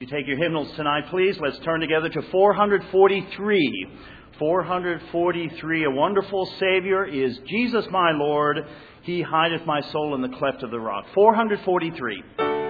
You take your hymnals tonight, please. Let's turn together to 443. 443, a wonderful Savior is Jesus my Lord. He hideth my soul in the cleft of the rock. 443.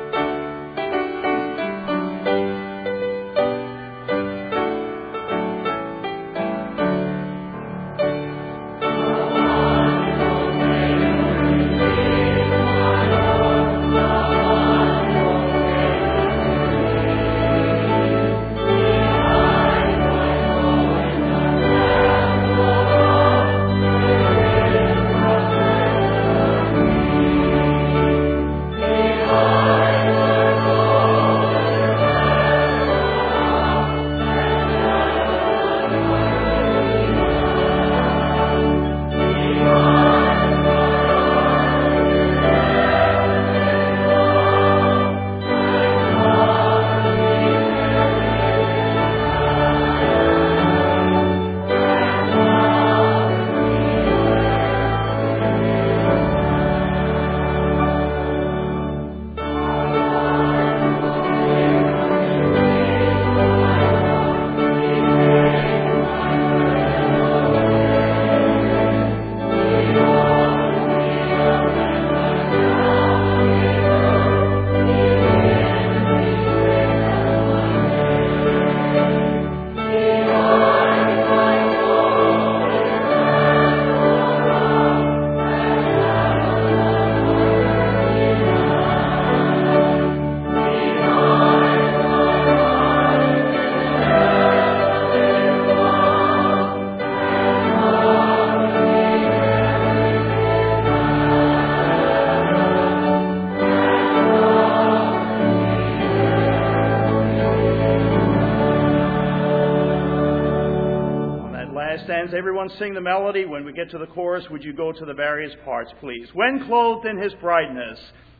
Everyone sing the melody. When we get to the chorus, would you go to the various parts, please? When clothed in his brightness.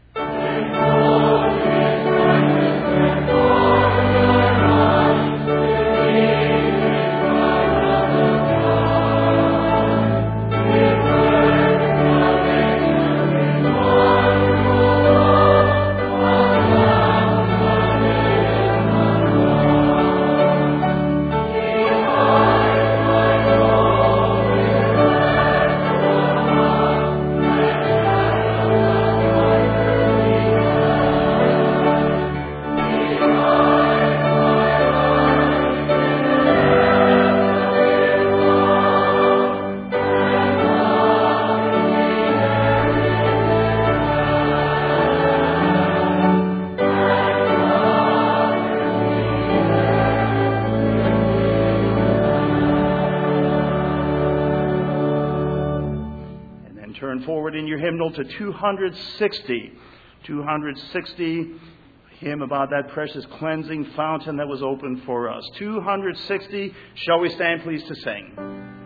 Forward in your hymnal to 260. 260, hymn about that precious cleansing fountain that was opened for us. 260, shall we stand please to sing?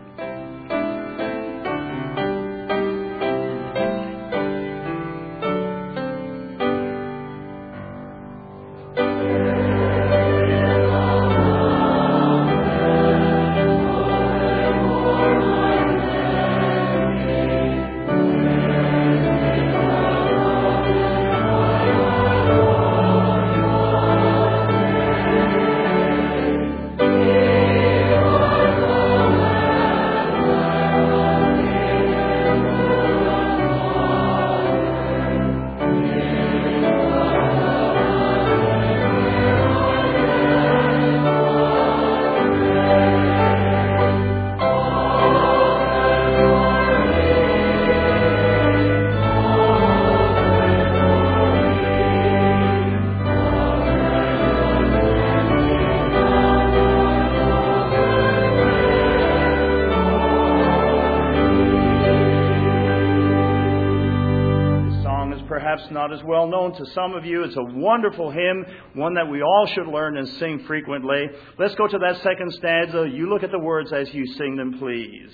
Not as well known to some of you. It's a wonderful hymn, one that we all should learn and sing frequently. Let's go to that second stanza. You look at the words as you sing them, please.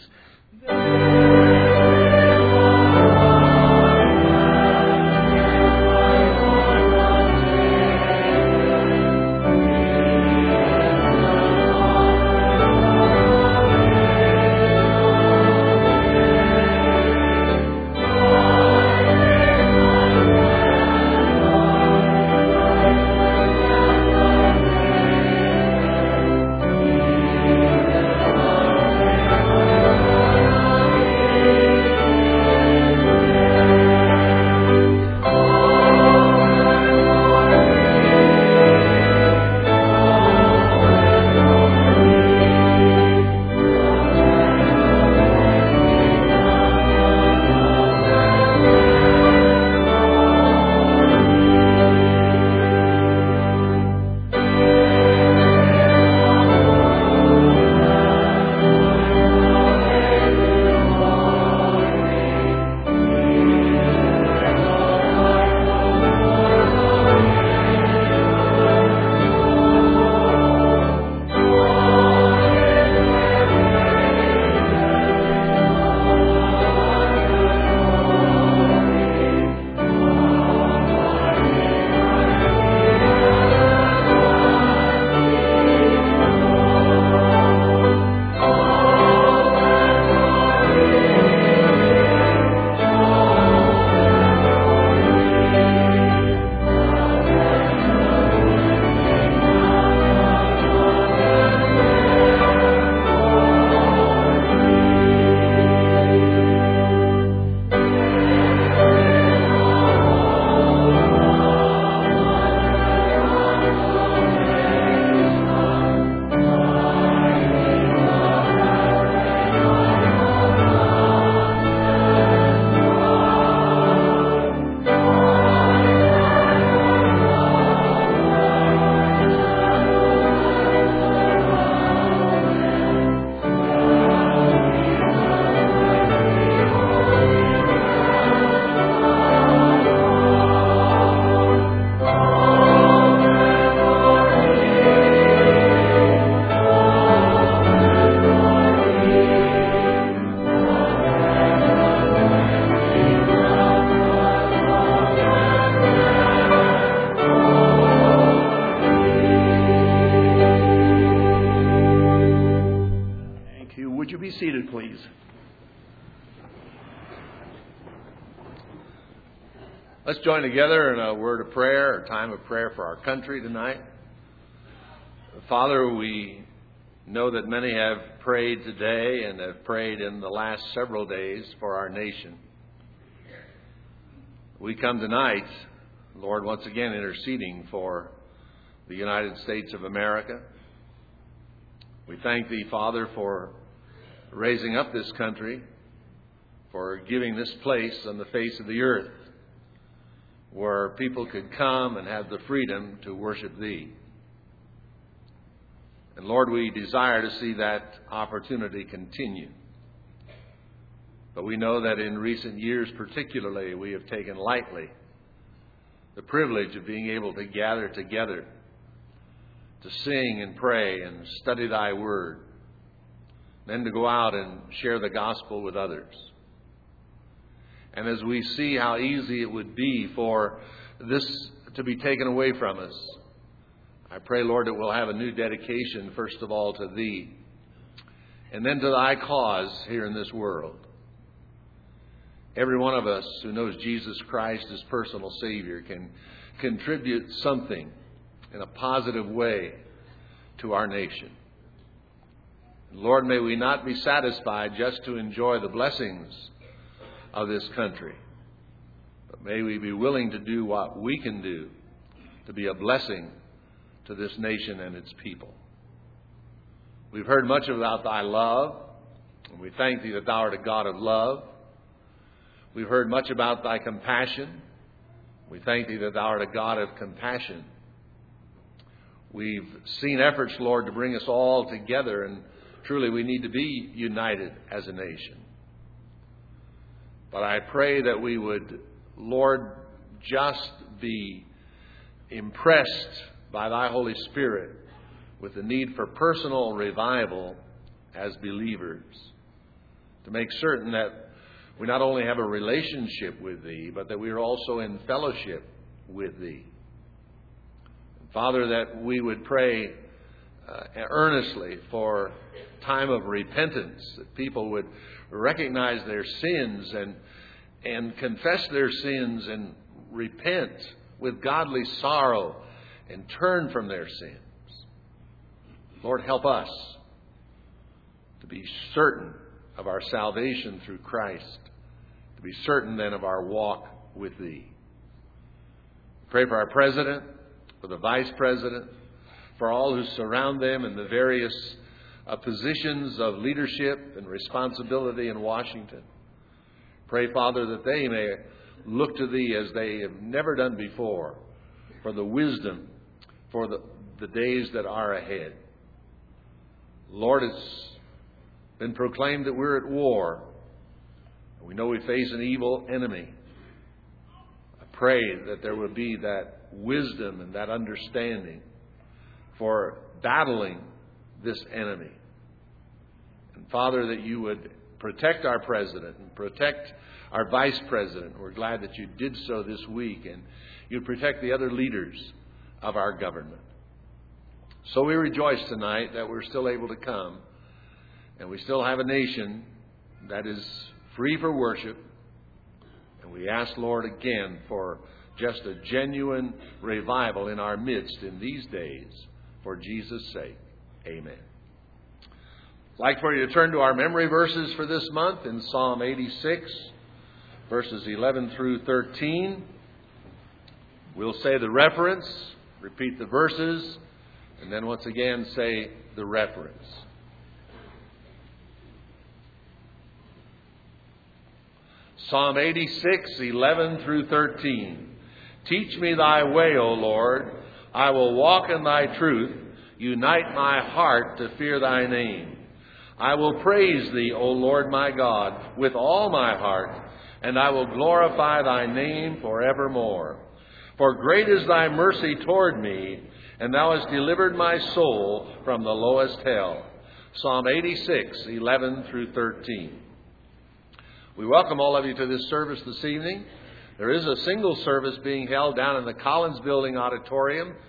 seated, please. Let's join together in a word of prayer, a time of prayer for our country tonight. Father, we know that many have prayed today and have prayed in the last several days for our nation. We come tonight, Lord, once again interceding for the United States of America. We thank Thee, Father, for raising up this country, for giving this place on the face of the earth where people could come and have the freedom to worship Thee. And Lord, we desire to see that opportunity continue. But we know that in recent years particularly, we have taken lightly the privilege of being able to gather together to sing and pray and study Thy Word, then to go out and share the gospel with others. And as we see how easy it would be for this to be taken away from us, I pray, Lord, that we'll have a new dedication, first of all, to Thee, and then to Thy cause here in this world. Every one of us who knows Jesus Christ as personal Savior can contribute something in a positive way to our nation. Lord, may we not be satisfied just to enjoy the blessings of this country, but may we be willing to do what we can do to be a blessing to this nation and its people. We've heard much about Thy love, and we thank Thee that Thou art a God of love. We've heard much about Thy compassion. We thank Thee that Thou art a God of compassion. We've seen efforts, Lord, to bring us all together, and truly we need to be united as a nation. But I pray that we would, Lord, just be impressed by Thy Holy Spirit with the need for personal revival as believers, to make certain that we not only have a relationship with Thee, but that we are also in fellowship with Thee. And Father, that we would pray earnestly for time of repentance, that people would recognize their sins and confess their sins and repent with godly sorrow and turn from their sins. Lord, help us to be certain of our salvation through Christ, to be certain then of our walk with Thee. Pray for our President, for the Vice President, for all who surround them in the various positions of leadership and responsibility in Washington. Pray, Father, that they may look to Thee as they have never done before for the wisdom for the days that are ahead. Lord, it's been proclaimed that we're at war. We know we face an evil enemy. I pray that there would be that wisdom and that understanding for battling this enemy. And Father, that You would protect our President and protect our Vice President. We're glad that You did so this week, and You'd protect the other leaders of our government. So we rejoice tonight that we're still able to come, and we still have a nation that is free for worship. And we ask, Lord, again for just a genuine revival in our midst in these days. For Jesus' sake, amen. I'd like for you to turn to our memory verses for this month in Psalm 86, verses 11 through 13. We'll say the reference, repeat the verses, and then once again say the reference. Psalm 86, 11 through 13. Teach me Thy way, O Lord. I will walk in Thy truth. Unite my heart to fear Thy name. I will praise Thee, O Lord my God, with all my heart, and I will glorify Thy name forevermore. For great is Thy mercy toward me, and Thou hast delivered my soul from the lowest hell. Psalm 86, 11 through 13. We welcome all of you to this service this evening. There is a single service being held down in the Collins Building Auditorium. If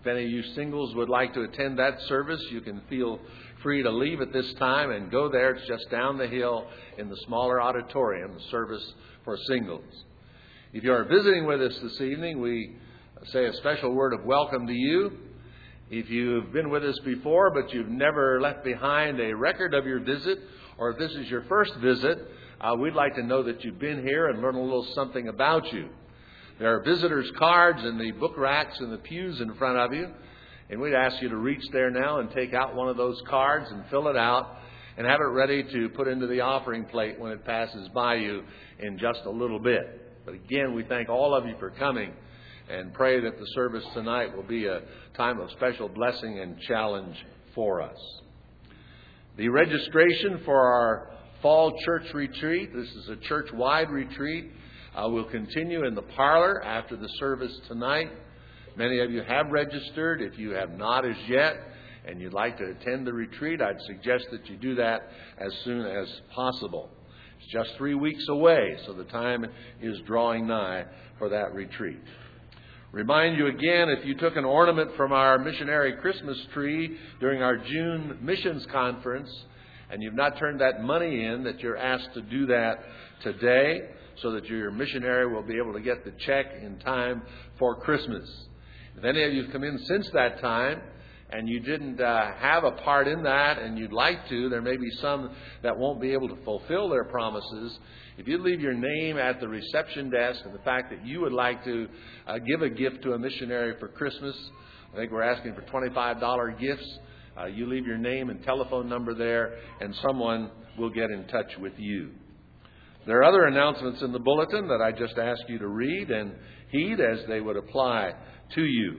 If any of you singles would like to attend that service, you can feel free to leave at this time and go there. It's just down the hill in the smaller auditorium, the service for singles. If you are visiting with us this evening, we say a special word of welcome to you. If you've been with us before, but you've never left behind a record of your visit, or if this is your first visit, we'd like to know that you've been here and learn a little something about you. There are visitors' cards in the book racks in the pews in front of you, and we'd ask you to reach there now and take out one of those cards and fill it out and have it ready to put into the offering plate when it passes by you in just a little bit. But again, we thank all of you for coming and pray that the service tonight will be a time of special blessing and challenge for us. The registration for our fall church retreat, this is a church-wide retreat, will continue in the parlor after the service tonight. Many of you have registered. If you have not as yet and you'd like to attend the retreat, I'd suggest that you do that as soon as possible. It's just 3 weeks away, so the time is drawing nigh for that retreat. Remind you again, if you took an ornament from our missionary Christmas tree during our June missions conference and you've not turned that money in, that you're asked to do that today so that your missionary will be able to get the check in time for Christmas. If any of you have come in since that time and you didn't have a part in that and you'd like to, there may be some that won't be able to fulfill their promises. If you leave your name at the reception desk and the fact that you would like to give a gift to a missionary for Christmas, I think we're asking for $25 gifts. You leave your name and telephone number there and someone will get in touch with you. There are other announcements in the bulletin that I just ask you to read and heed as they would apply to you.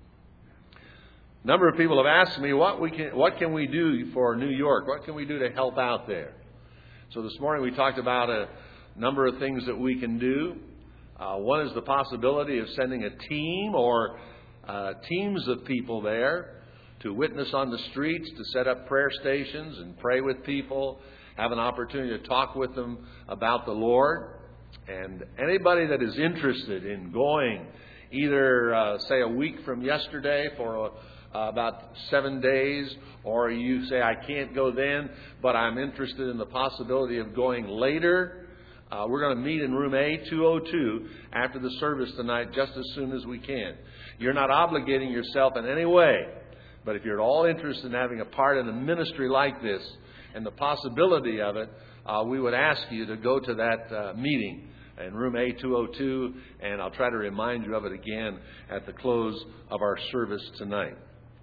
A number of people have asked me, what can we do for New York? What can we do to help out there? So this morning we talked about a number of things that we can do. One is the possibility of sending a team or teams of people there to witness on the streets, to set up prayer stations and pray with people, have an opportunity to talk with them about the Lord. And anybody that is interested in going either, say, a week from yesterday for about 7 days, or you say, I can't go then, but I'm interested in the possibility of going later, we're going to meet in room A202 after the service tonight just as soon as we can. You're not obligating yourself in any way, but if you're at all interested in having a part in a ministry like this and the possibility of it, we would ask you to go to that meeting in room A202, and I'll try to remind you of it again at the close of our service tonight.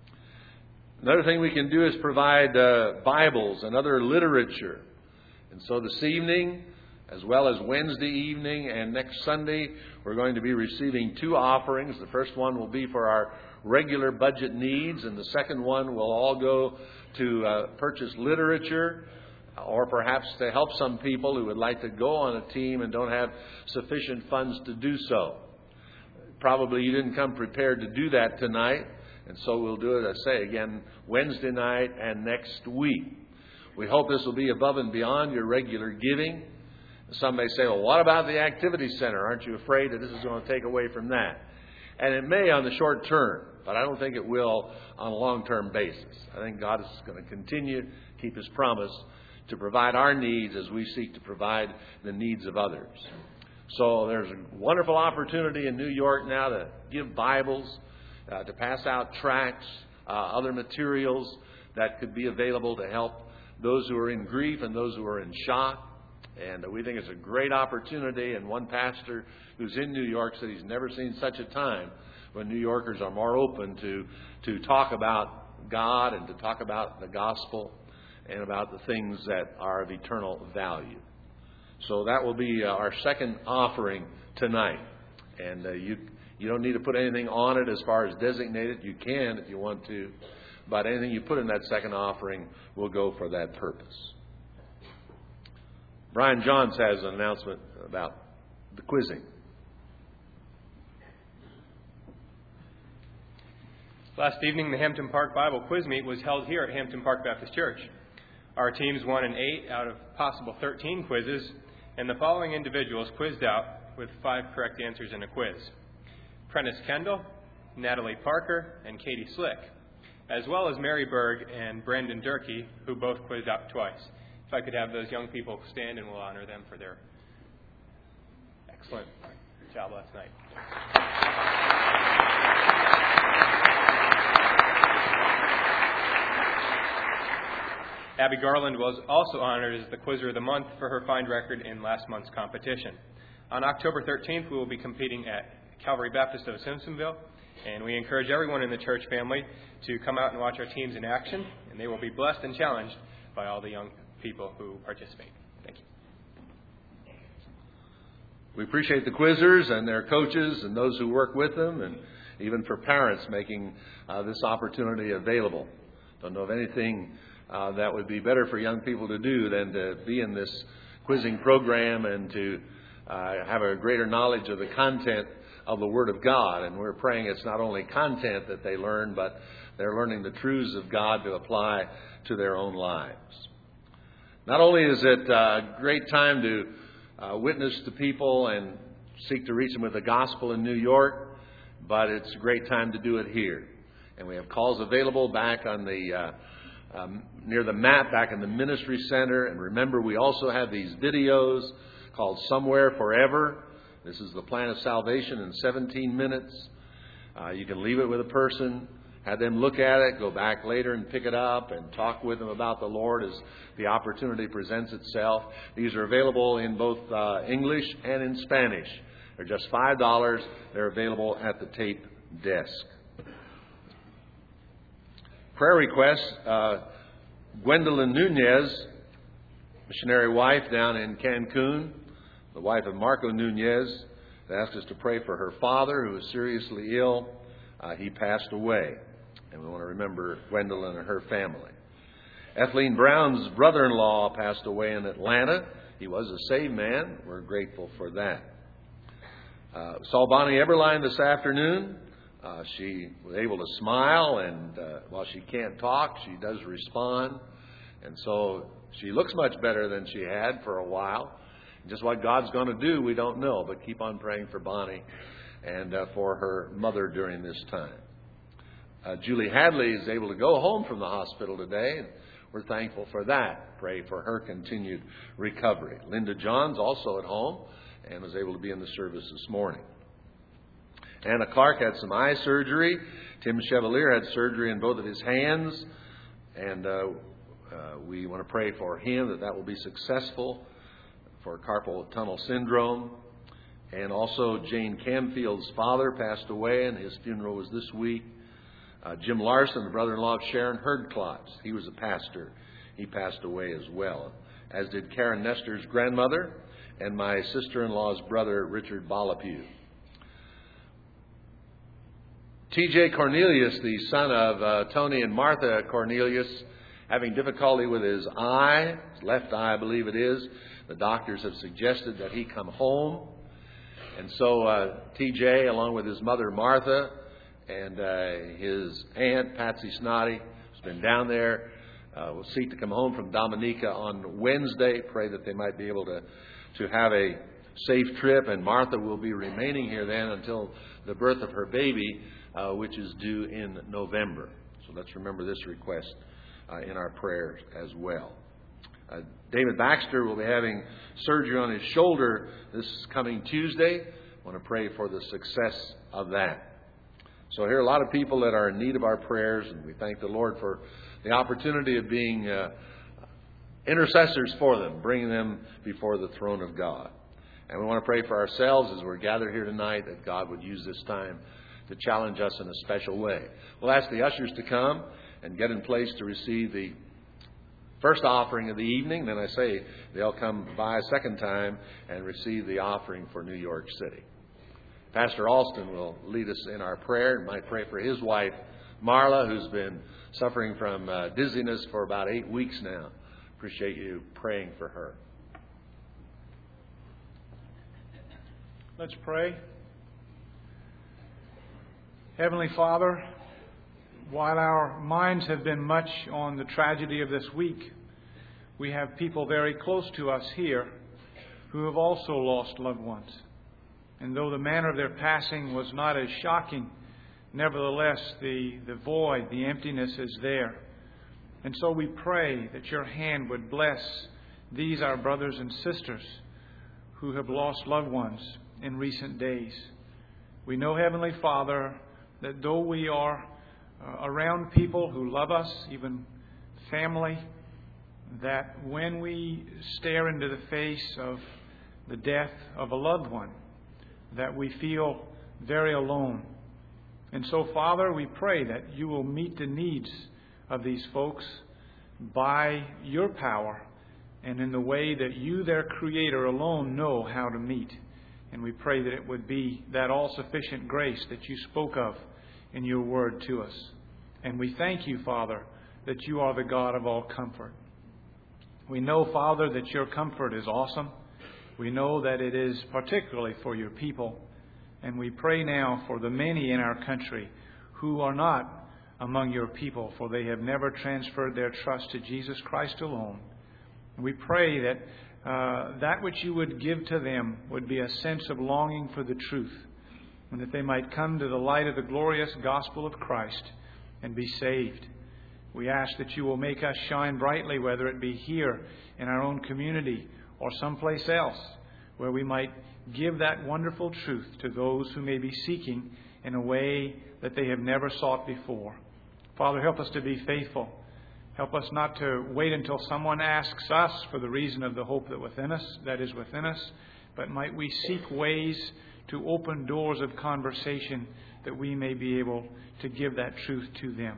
Another thing we can do is provide Bibles and other literature. And so this evening, as well as Wednesday evening and next Sunday, we're going to be receiving 2 offerings. The first one will be for our regular budget needs, and the second one will all go to purchase literature, or perhaps to help some people who would like to go on a team and don't have sufficient funds to do so. Probably you didn't come prepared to do that tonight. And so we'll do it, I say again, Wednesday night and next week. We hope this will be above and beyond your regular giving. Some may say, well, what about the activity center? Aren't you afraid that this is going to take away from that? And it may on the short term, but I don't think it will on a long-term basis. I think God is going to continue to keep His promise to provide our needs as we seek to provide the needs of others. So there's a wonderful opportunity in New York now to give Bibles, to pass out tracts, other materials that could be available to help those who are in grief and those who are in shock. And we think it's a great opportunity. And one pastor who's in New York said he's never seen such a time when New Yorkers are more open to talk about God and to talk about the gospel and about the things that are of eternal value. So that will be our second offering tonight. And you don't need to put anything on it as far as designated. You can if you want to. But anything you put in that second offering will go for that purpose. Brian Johns has an announcement about the quizzing. Last evening, the Hampton Park Bible Quiz Meet was held here at Hampton Park Baptist Church. Our teams won an 8 out of possible 13 quizzes, and the following individuals quizzed out with 5 correct answers in a quiz: Prentice Kendall, Natalie Parker and Katie Slick, as well as Mary Berg and Brendan Durkee, who both quizzed out twice. If I could have those young people stand, and we'll honor them for their excellent job last night. Abby Garland was also honored as the Quizzer of the Month for her fine record in last month's competition. On October 13th, we will be competing at Calvary Baptist of Simpsonville, and we encourage everyone in the church family to come out and watch our teams in action, and they will be blessed and challenged by all the young people who participate. Thank you. We appreciate the quizzers and their coaches and those who work with them, and even for parents making this opportunity available. Don't know of anything that would be better for young people to do than to be in this quizzing program and to have a greater knowledge of the content of the Word of God. And we're praying it's not only content that they learn, but they're learning the truths of God to apply to their own lives. Not only is it a great time to witness to people and seek to reach them with the gospel in New York, but it's a great time to do it here. And we have calls available back on the near the map back in the ministry center. And remember, we also have these videos called Somewhere Forever. This is the plan of salvation in 17 minutes. You can leave it with a person, have them look at it, go back later and pick it up and talk with them about the Lord as the opportunity presents itself. These are available in both English and in Spanish. They're just $5. They're available at the tape desk. Prayer requests. Gwendolyn Nunez, missionary wife down in Cancun, the wife of Marco Nunez, asked us to pray for her father, who was seriously ill. He passed away, and we want to remember Gwendolyn and her family. Etheline Brown's brother-in-law passed away in Atlanta. He was a saved man. We're grateful for that. Saw Bonnie Eberline this afternoon. She was able to smile, and while she can't talk, she does respond. And so she looks much better than she had for a while. Just what God's going to do, we don't know, but keep on praying for Bonnie and for her mother during this time. Julie Hadley is able to go home from the hospital today, and we're thankful for that. Pray for her continued recovery. Linda Johns also at home and was able to be in the service this morning. Anna Clark had some eye surgery. Tim Chevalier had surgery in both of his hands. And we want to pray for him that will be successful for carpal tunnel syndrome. And also Jane Camfield's father passed away, and his funeral was this week. Jim Larson, the brother-in-law of Sharon Herdklotz, he was a pastor. He passed away as well, as did Karen Nestor's grandmother and my sister-in-law's brother, Richard Balapew. T.J. Cornelius, the son of Tony and Martha Cornelius, having difficulty with his eye, his left eye I believe it is. The doctors have suggested that he come home. And so T.J., along with his mother Martha and his aunt Patsy Snoddy, has been down there, will seek to come home from Dominica on Wednesday. Pray that they might be able to have a safe trip. And Martha will be remaining here then until the birth of her baby, which is due in November. So let's remember this request in our prayers as well. David Baxter will be having surgery on his shoulder this coming Tuesday. I want to pray for the success of that. So here are a lot of people that are in need of our prayers, and we thank the Lord for the opportunity of being intercessors for them, bringing them before the throne of God. And we want to pray for ourselves as we're gathered here tonight, that God would use this time to challenge us in a special way. We'll ask the ushers to come and get in place to receive the first offering of the evening. Then I say they'll come by a second time and receive the offering for New York City. Pastor Alston will lead us in our prayer and might pray for his wife, Marla, who's been suffering from dizziness for about 8 weeks now. Appreciate you praying for her. Let's pray. Heavenly Father, while our minds have been much on the tragedy of this week, we have people very close to us here who have also lost loved ones. And though the manner of their passing was not as shocking nevertheless, the void, the emptiness is there. And so we pray that your hand would bless these, our brothers and sisters, who have lost loved ones in recent days. We know, Heavenly Father, that though we are around people who love us, even family, that when we stare into the face of the death of a loved one, that we feel very alone. And so, Father, we pray that you will meet the needs of these folks by your power and in the way that you, their Creator, alone know how to meet. And we pray that it would be that all-sufficient grace that you spoke of in your word to us. And we thank you, Father, that you are the God of all comfort. We know, Father, that your comfort is awesome. We know that it is particularly for your people. And we pray now for the many in our country who are not among your people, for they have never transferred their trust to Jesus Christ alone. And we pray that that which you would give to them would be a sense of longing for the truth, and that they might come to the light of the glorious gospel of Christ and be saved. We ask that you will make us shine brightly, whether it be here in our own community or someplace else, where we might give that wonderful truth to those who may be seeking in a way that they have never sought before. Father, help us to be faithful. Help us not to wait until someone asks us for the reason of the hope that is within us, but might we seek ways to open doors of conversation that we may be able to give that truth to them.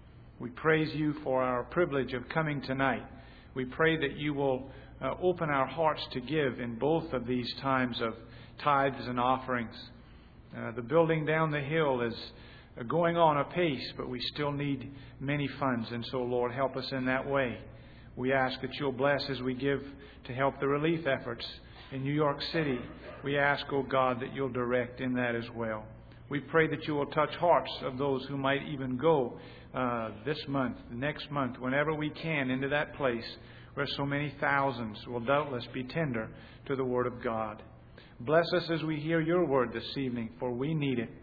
We praise you for our privilege of coming tonight. We pray that you will open our hearts to give in both of these times of tithes and offerings. The building down the hill is going on apace, but we still need many funds. And so, Lord, help us in that way. We ask that you'll bless as we give to help the relief efforts in New York City. We ask, oh God, that you'll direct in that as well. We pray that you will touch hearts of those who might even go this month, next month, whenever we can, into that place where so many thousands will doubtless be tender to the Word of God. Bless us as we hear your word this evening, for we need it.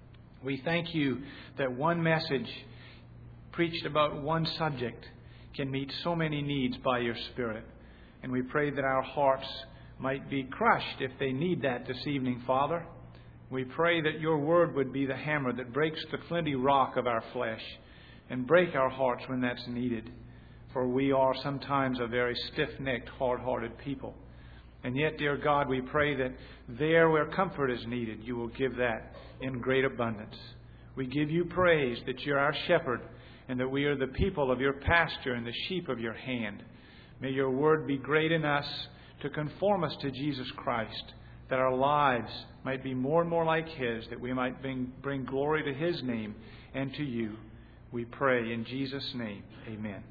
We thank you that one message preached about one subject can meet so many needs by your Spirit. And we pray that our hearts might be crushed if they need that this evening, Father. We pray that your word would be the hammer that breaks the flinty rock of our flesh and break our hearts when that's needed. For we are sometimes a very stiff-necked, hard-hearted people. And yet, dear God, we pray that there where comfort is needed, you will give that in great abundance. We give you praise that you're our shepherd and that we are the people of your pasture and the sheep of your hand. May your word be great in us to conform us to Jesus Christ, that our lives might be more and more like his, that we might bring glory to his name and to you. We pray in Jesus' name. Amen.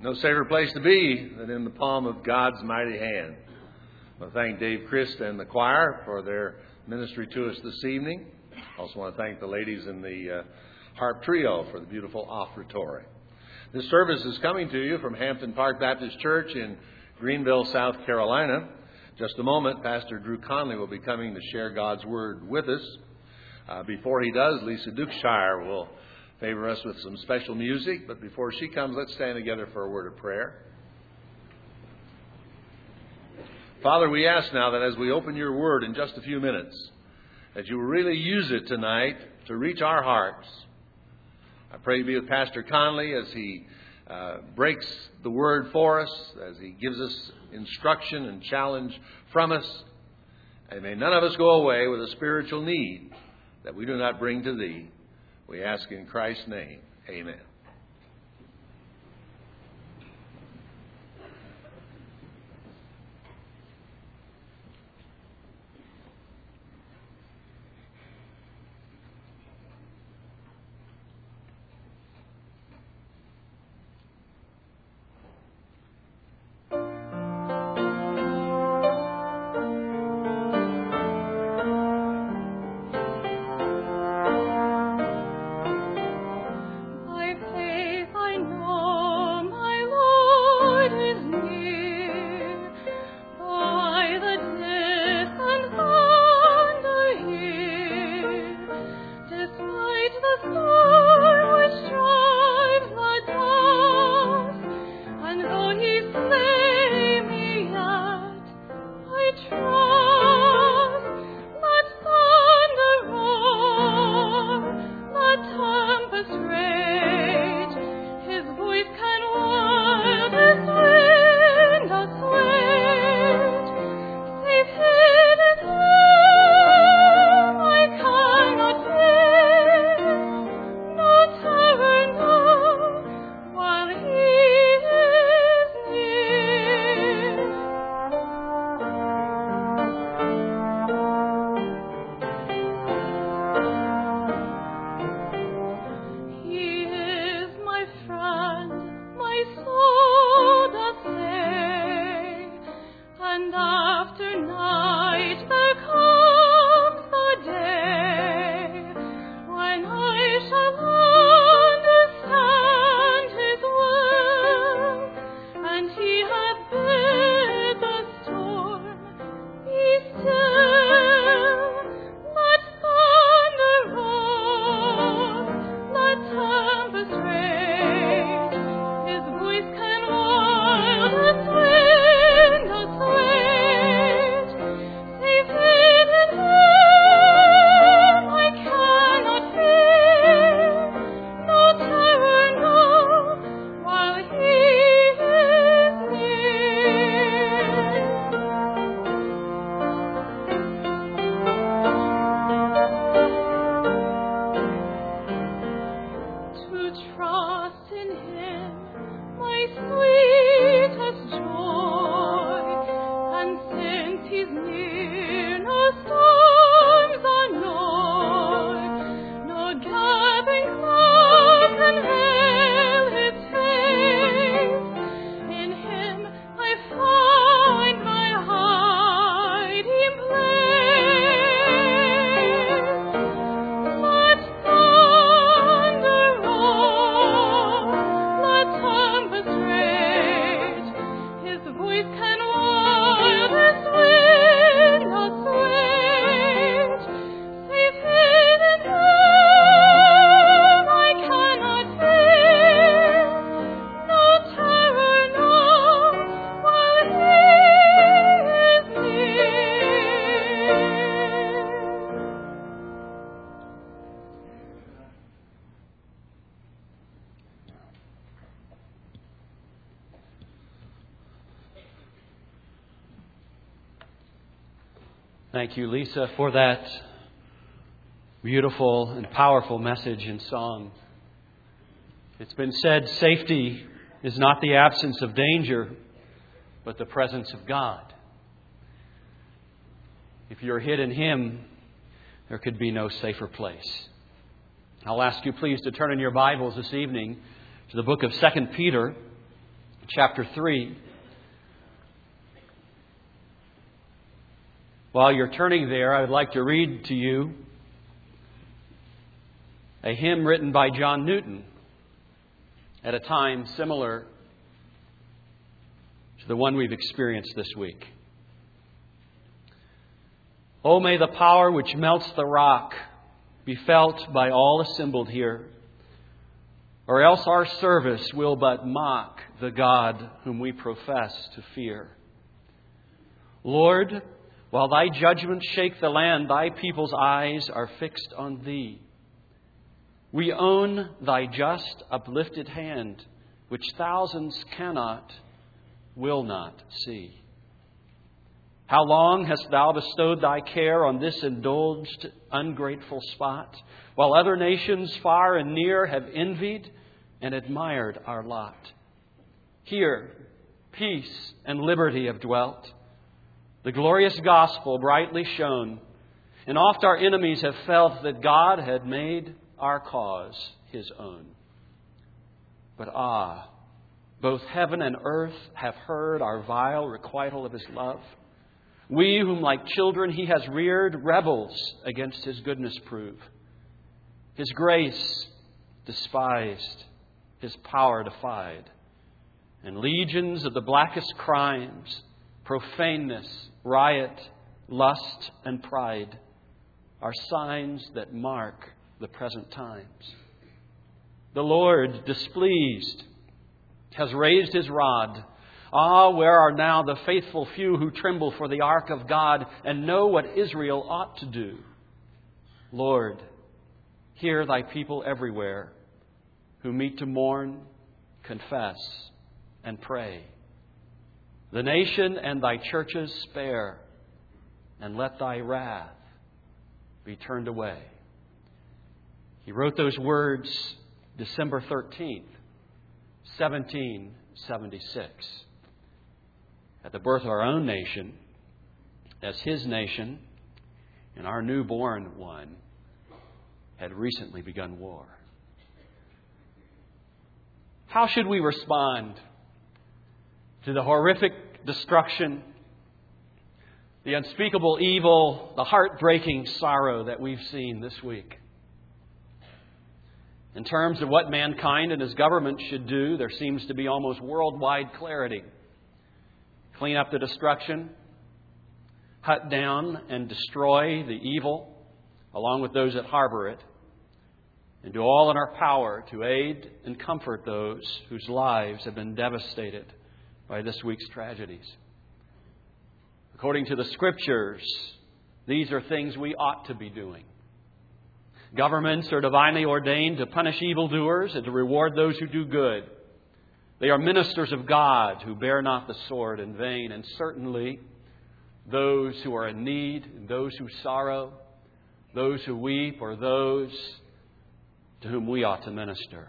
No safer place to be than in the palm of God's mighty hand. I want to thank Dave Christ and the choir for their ministry to us this evening. I also want to thank the ladies in the harp trio for the beautiful offertory. This service is coming to you from Hampton Park Baptist Church in Greenville, South Carolina. Just a moment, Pastor Drew Conley will be coming to share God's Word with us. Before he does, Lisa Dukeshire will favor us with some special music. But before she comes, let's stand together for a word of prayer. Father, we ask now that as we open your Word in just a few minutes, that you will really use it tonight to reach our hearts. I pray you be with Pastor Conley as he breaks the Word for us, as he gives us instruction and challenge from us. And may none of us go away with a spiritual need that we do not bring to thee. We ask in Christ's name. Amen. Thank you, Lisa, for that beautiful and powerful message and song. It's been said, safety is not the absence of danger, but the presence of God. If you're hid in Him, there could be no safer place. I'll ask you please to turn in your Bibles this evening to the book of 2 Peter, chapter 3. While you're turning there, I would like to read to you a hymn written by John Newton at a time similar to the one we've experienced this week. Oh, may the power which melts the rock be felt by all assembled here, or else our service will but mock the God whom we profess to fear. Lord, while Thy judgments shake the land, Thy people's eyes are fixed on Thee. We own Thy just uplifted hand, which thousands cannot, will not see. How long hast Thou bestowed Thy care on this indulged, ungrateful spot, while other nations far and near have envied and admired our lot? Here, peace and liberty have dwelt, the glorious gospel brightly shone, and oft our enemies have felt that God had made our cause His own. But both heaven and earth have heard our vile requital of His love. We whom like children He has reared, rebels against His goodness prove. His grace despised, His power defied, and legions of the blackest crimes, profaneness, riot, lust, and pride are signs that mark the present times. The Lord, displeased, has raised His rod. Where are now the faithful few who tremble for the ark of God and know what Israel ought to do? Lord, hear Thy people everywhere who meet to mourn, confess, and pray. The nation and Thy churches spare, and let Thy wrath be turned away. He wrote those words December 13th, 1776. At the birth of our own nation, as His nation and our newborn one had recently begun war. How should we respond to the horrific destruction, the unspeakable evil, the heartbreaking sorrow that we've seen this week? In terms of what mankind and his government should do, there seems to be almost worldwide clarity. Clean up the destruction, hunt down and destroy the evil, along with those that harbor it, and do all in our power to aid and comfort those whose lives have been devastated by this week's tragedies. According to the Scriptures, these are things we ought to be doing. Governments are divinely ordained to punish evildoers and to reward those who do good. They are ministers of God who bear not the sword in vain. And certainly, those who are in need, those who sorrow, those who weep, are those to whom we ought to minister.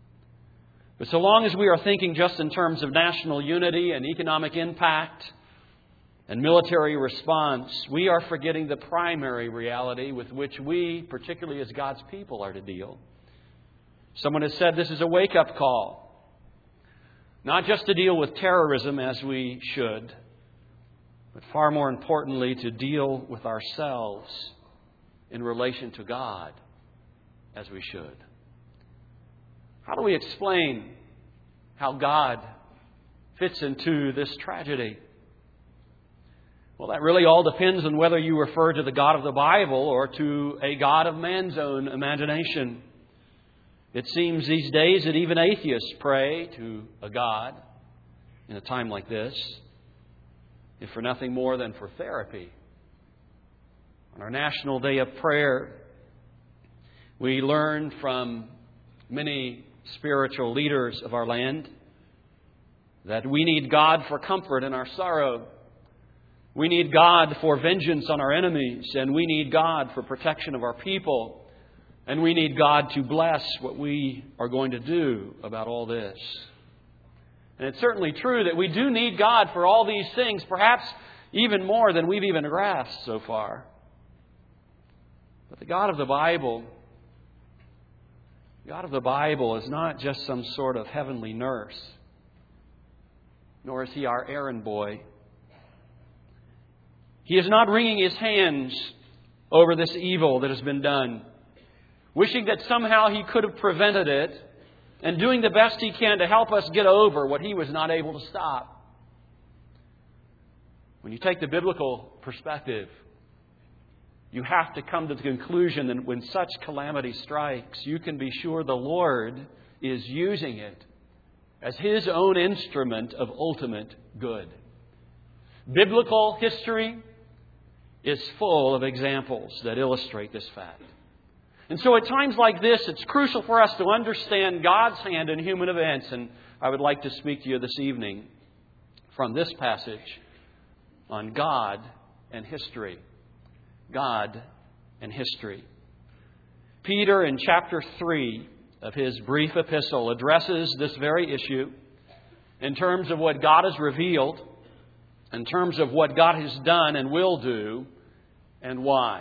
But so long as we are thinking just in terms of national unity and economic impact and military response, we are forgetting the primary reality with which we, particularly as God's people, are to deal. Someone has said this is a wake-up call. Not just to deal with terrorism as we should, but far more importantly, to deal with ourselves in relation to God as we should. How do we explain how God fits into this tragedy? Well, that really all depends on whether you refer to the God of the Bible or to a God of man's own imagination. It seems these days that even atheists pray to a God in a time like this, if for nothing more than for therapy. On our National Day of Prayer, we learn from many spiritual leaders of our land that we need God for comfort in our sorrow. We need God for vengeance on our enemies, and we need God for protection of our people. And we need God to bless what we are going to do about all this. And it's certainly true that we do need God for all these things, perhaps even more than we've even grasped so far. But the God of the Bible is not just some sort of heavenly nurse. nor is He our errand boy. He is not wringing His hands over this evil that has been done, wishing that somehow He could have prevented it, and doing the best He can to help us get over what He was not able to stop. When you take the biblical perspective, you have to come to the conclusion that when such calamity strikes, you can be sure the Lord is using it as His own instrument of ultimate good. Biblical history is full of examples that illustrate this fact. And so at times like this, it's crucial for us to understand God's hand in human events. And I would like to speak to you this evening from this passage on God and history. God and history. Peter, in chapter 3 of his brief epistle, addresses this very issue in terms of what God has revealed, in terms of what God has done and will do, and why.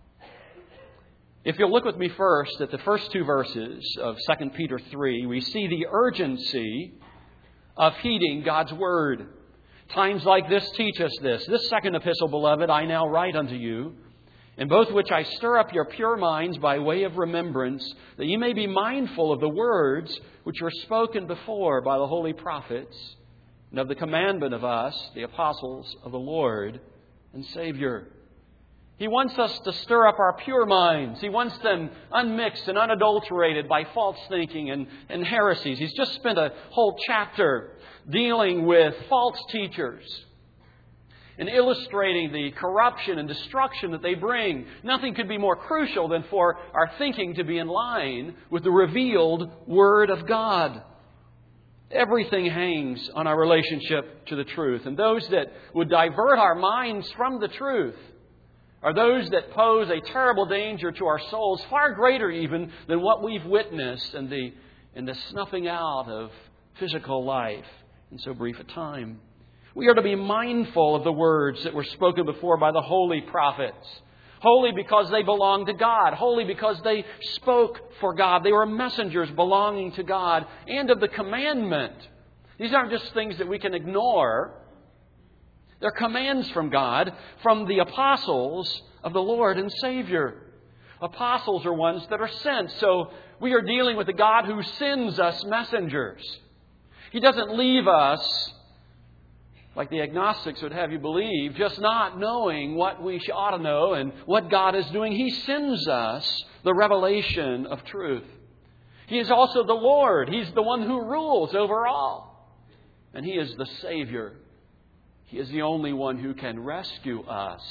If you'll look with me first at the first two verses of 2 Peter 3, we see the urgency of heeding God's Word. Times like this teach us this. This second epistle, beloved, I now write unto you, in both which I stir up your pure minds by way of remembrance, that ye may be mindful of the words which were spoken before by the holy prophets, and of the commandment of us, the apostles of the Lord and Savior. He wants us to stir up our pure minds. He wants them unmixed and unadulterated by false thinking and heresies. He's just spent a whole chapter dealing with false teachers and illustrating the corruption and destruction that they bring. Nothing could be more crucial than for our thinking to be in line with the revealed Word of God. Everything hangs on our relationship to the truth. And those that would divert our minds from the truth are those that pose a terrible danger to our souls, far greater even than what we've witnessed in the snuffing out of physical life in so brief a time. We are to be mindful of the words that were spoken before by the holy prophets. Holy because they belong to God. Holy because they spoke for God. They were messengers belonging to God and of the commandment. These aren't just things that we can ignore. They're commands from God, from the apostles of the Lord and Savior. Apostles are ones that are sent. So we are dealing with a God who sends us messengers. He doesn't leave us, like the agnostics would have you believe, just not knowing what we ought to know and what God is doing. He sends us the revelation of truth. He is also the Lord. He's the one who rules over all. And He is the Savior. He is the only one who can rescue us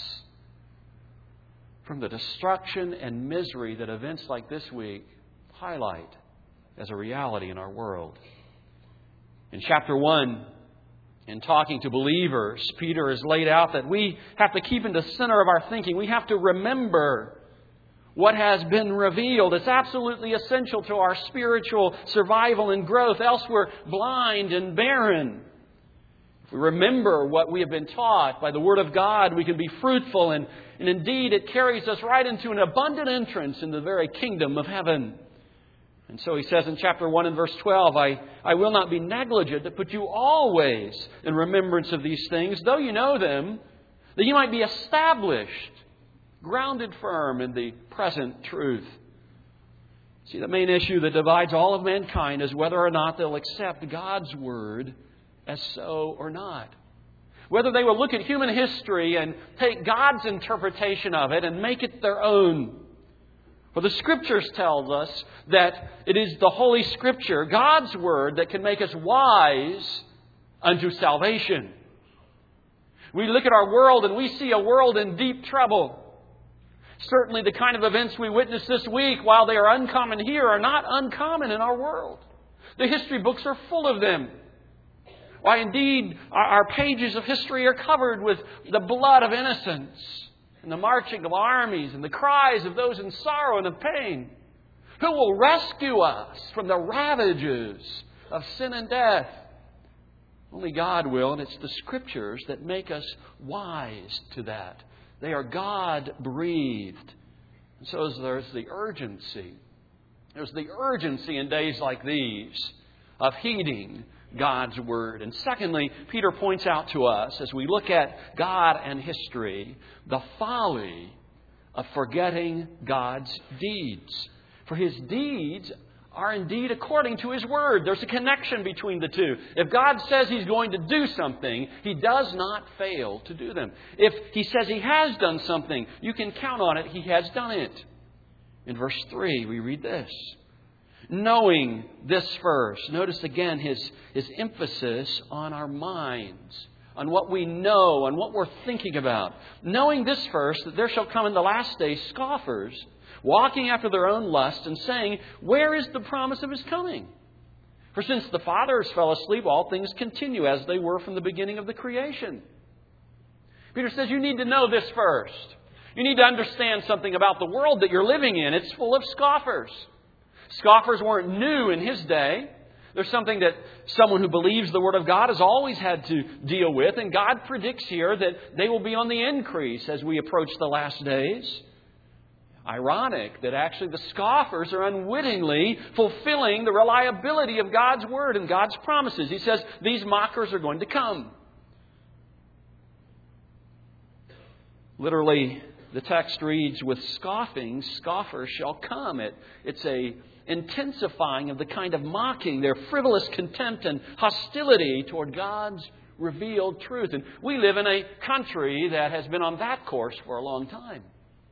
from the destruction and misery that events like this week highlight as a reality in our world. In chapter 1, in talking to believers, Peter has laid out that we have to keep in the center of our thinking. We have to remember what has been revealed. It's absolutely essential to our spiritual survival and growth. Else we're blind and barren. If we remember what we have been taught by the Word of God, we can be fruitful. And indeed, it carries us right into an abundant entrance in the very kingdom of heaven. And so he says in chapter 1 and verse 12, I will not be negligent to put you always in remembrance of these things, though you know them, that you might be established, grounded firm in the present truth. See, the main issue that divides all of mankind is whether or not they'll accept God's Word as so or not. Whether they will look at human history and take God's interpretation of it and make it their own. For the Scriptures tells us that it is the Holy Scripture, God's Word, that can make us wise unto salvation. We look at our world and we see a world in deep trouble. Certainly the kind of events we witness this week, while they are uncommon here, are not uncommon in our world. The history books are full of them. Why, indeed, our pages of history are covered with the blood of innocents and the marching of armies and the cries of those in sorrow and of pain. Who will rescue us from the ravages of sin and death? Only God will, and it's the Scriptures that make us wise to that. They are God-breathed. And so there's the urgency. There's the urgency in days like these of heeding God's Word. And secondly, Peter points out to us, as we look at God and history, the folly of forgetting God's deeds. For His deeds are indeed according to His Word. There's a connection between the two. If God says He's going to do something, He does not fail to do them. If He says He has done something, you can count on it, He has done it. In verse 3, we read this. Knowing this first. Notice again His emphasis on our minds, on what we know, on what we're thinking about. Knowing this first, that there shall come in the last days scoffers, walking after their own lust and saying, where is the promise of His coming? For since the fathers fell asleep, all things continue as they were from the beginning of the creation. Peter says you need to know this first. You need to understand something about the world that you're living in. It's full of scoffers. Scoffers weren't new in his day. There's something that someone who believes the Word of God has always had to deal with. And God predicts here that they will be on the increase as we approach the last days. Ironic that actually the scoffers are unwittingly fulfilling the reliability of God's Word and God's promises. He says these mockers are going to come. Literally, the text reads, with scoffing, scoffers shall come. It's a intensifying of the kind of mocking, their frivolous contempt and hostility toward God's revealed truth. And we live in a country that has been on that course for a long time.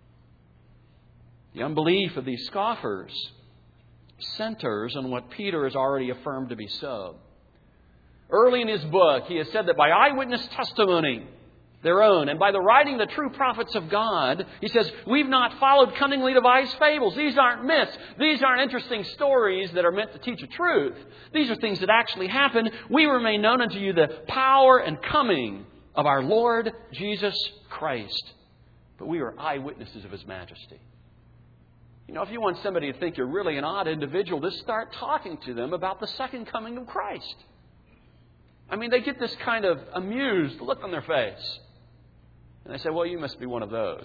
The unbelief of these scoffers centers on what Peter has already affirmed to be so. Early in his book, he has said that by eyewitness testimony, their own, and by the writing of the true prophets of God, he says, we've not followed cunningly devised fables. These aren't myths. These aren't interesting stories that are meant to teach a truth. These are things that actually happen. We remain known unto you the power and coming of our Lord Jesus Christ. But we are eyewitnesses of His majesty. You know, if you want somebody to think you're really an odd individual, just start talking to them about the second coming of Christ. I mean, they get this kind of amused look on their face. And they say, well, you must be one of those.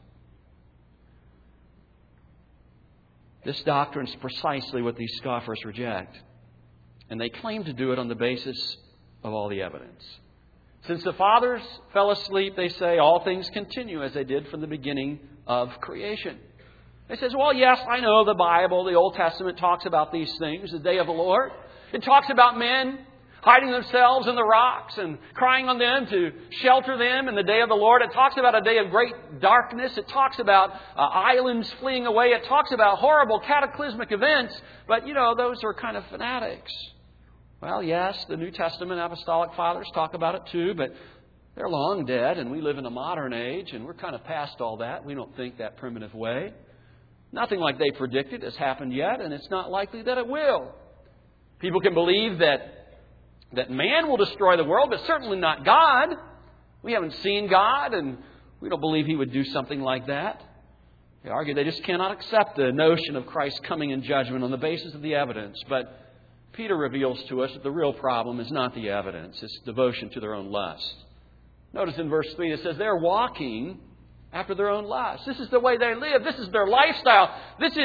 This doctrine is precisely what these scoffers reject. And they claim to do it on the basis of all the evidence. Since the fathers fell asleep, they say, all things continue as they did from the beginning of creation. They says, well, yes, I know the Bible, the Old Testament talks about these things, the day of the Lord. It talks about men hiding themselves in the rocks and crying on them to shelter them in the day of the Lord. It talks about a day of great darkness. It talks about islands fleeing away. It talks about horrible cataclysmic events. But, you know, those are kind of fanatics. Well, yes, the New Testament apostolic fathers talk about it too, but they're long dead and we live in a modern age and we're kind of past all that. We don't think that primitive way. Nothing like they predicted has happened yet, and it's not likely that it will. People can believe that man will destroy the world, but certainly not God. We haven't seen God, and we don't believe He would do something like that. They argue they just cannot accept the notion of Christ coming in judgment on the basis of the evidence. But Peter reveals to us that the real problem is not the evidence. It's devotion to their own lust. Notice in verse 3 it says they're walking after their own lust. This is the way they live. This is their lifestyle. This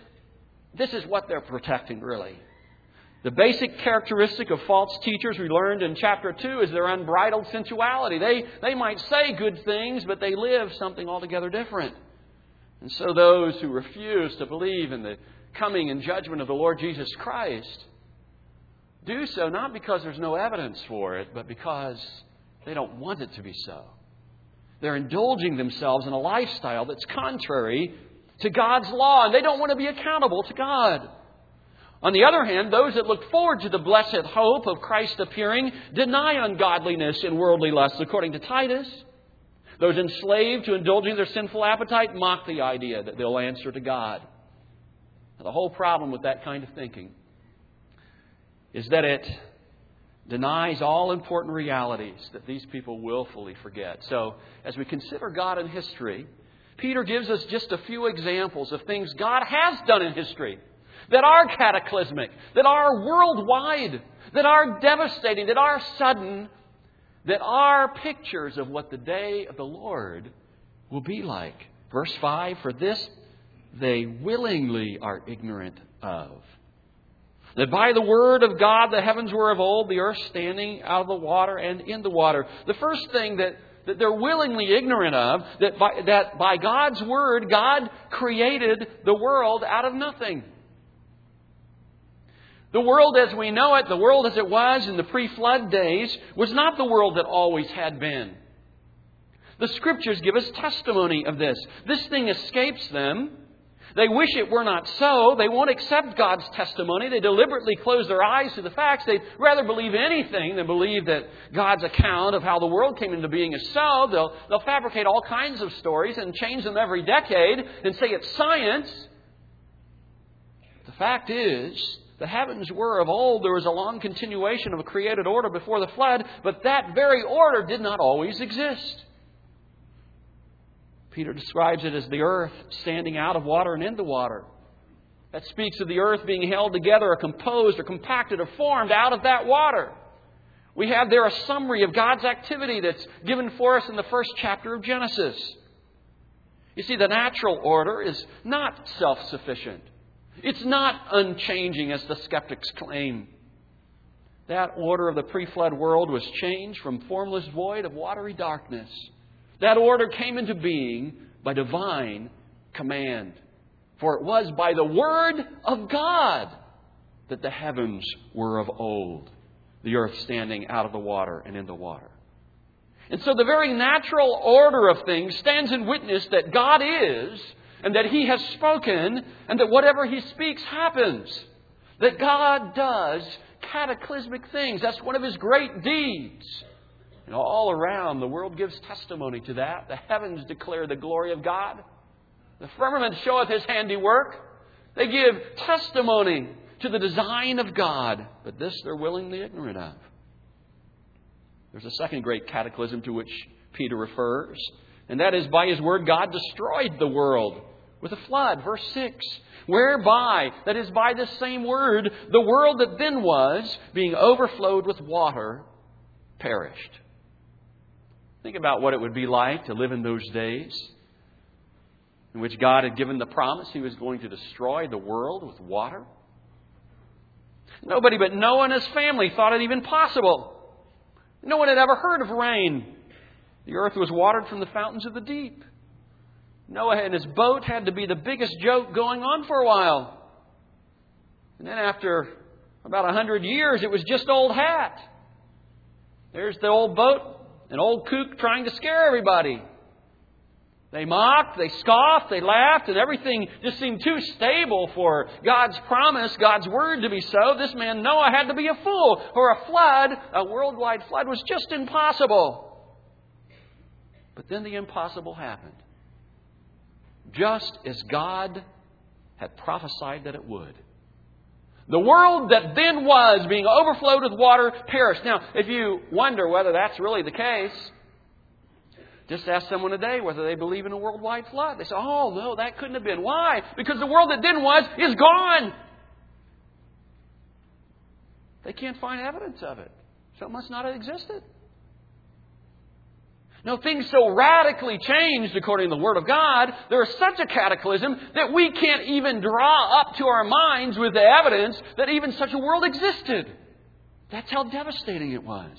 is what they're protecting, really. The basic characteristic of false teachers we learned in chapter 2 is their unbridled sensuality. They might say good things, but they live something altogether different. And so those who refuse to believe in the coming and judgment of the Lord Jesus Christ do so not because there's no evidence for it, but because they don't want it to be so. They're indulging themselves in a lifestyle that's contrary to God's law, and they don't want to be accountable to God. On the other hand, those that look forward to the blessed hope of Christ appearing deny ungodliness and worldly lusts, according to Titus. Those enslaved to indulging their sinful appetite mock the idea that they'll answer to God. Now, the whole problem with that kind of thinking is that it denies all important realities that these people willfully forget. So, as we consider God in history, Peter gives us just a few examples of things God has done in history that are cataclysmic, that are worldwide, that are devastating, that are sudden, that are pictures of what the day of the Lord will be like. Verse 5, for this they willingly are ignorant of. That by the word of God the heavens were of old, the earth standing out of the water and in the water. The first thing that they're willingly ignorant of, that by God's word, God created the world out of nothing. The world as we know it, the world as it was in the pre-flood days, was not the world that always had been. The Scriptures give us testimony of this. This thing escapes them. They wish it were not so. They won't accept God's testimony. They deliberately close their eyes to the facts. They'd rather believe anything than believe that God's account of how the world came into being is so. They'll fabricate all kinds of stories and change them every decade and say it's science. The fact is, the heavens were of old. There was a long continuation of a created order before the flood, but that very order did not always exist. Peter describes it as the earth standing out of water and in the water. That speaks of the earth being held together or composed or compacted or formed out of that water. We have there a summary of God's activity that's given for us in the first chapter of Genesis. You see, the natural order is not self-sufficient. It's not unchanging as the skeptics claim. That order of the pre-flood world was changed from formless void of watery darkness. That order came into being by divine command. For it was by the word of God that the heavens were of old, the earth standing out of the water and in the water. And so the very natural order of things stands in witness that God is, and that He has spoken, and that whatever He speaks happens. That God does cataclysmic things. That's one of His great deeds. And all around, the world gives testimony to that. The heavens declare the glory of God. The firmament showeth His handiwork. They give testimony to the design of God. But this they're willingly ignorant of. There's a second great cataclysm to which Peter refers. And that is, by His word, God destroyed the world with a flood. Verse 6. Whereby, that is, by this same word, the world that then was, being overflowed with water, perished. Think about what it would be like to live in those days in which God had given the promise He was going to destroy the world with water. Nobody but Noah and his family thought it even possible. No one had ever heard of rain. The earth was watered from the fountains of the deep. Noah and his boat had to be the biggest joke going on for a while. And then after about 100 years, it was just old hat. There's the old boat, an old kook trying to scare everybody. They mocked, they scoffed, they laughed, and everything just seemed too stable for God's promise, God's word to be so. This man Noah had to be a fool, for a flood, a worldwide flood, was just impossible. But then the impossible happened. Just as God had prophesied that it would. The world that then was, being overflowed with water, perished. Now, if you wonder whether that's really the case, just ask someone today whether they believe in a worldwide flood. They say, oh, no, that couldn't have been. Why? Because the world that then was is gone. They can't find evidence of it. So it must not have existed. No, things so radically changed according to the Word of God. There is such a cataclysm that we can't even draw up to our minds with the evidence that even such a world existed. That's how devastating it was.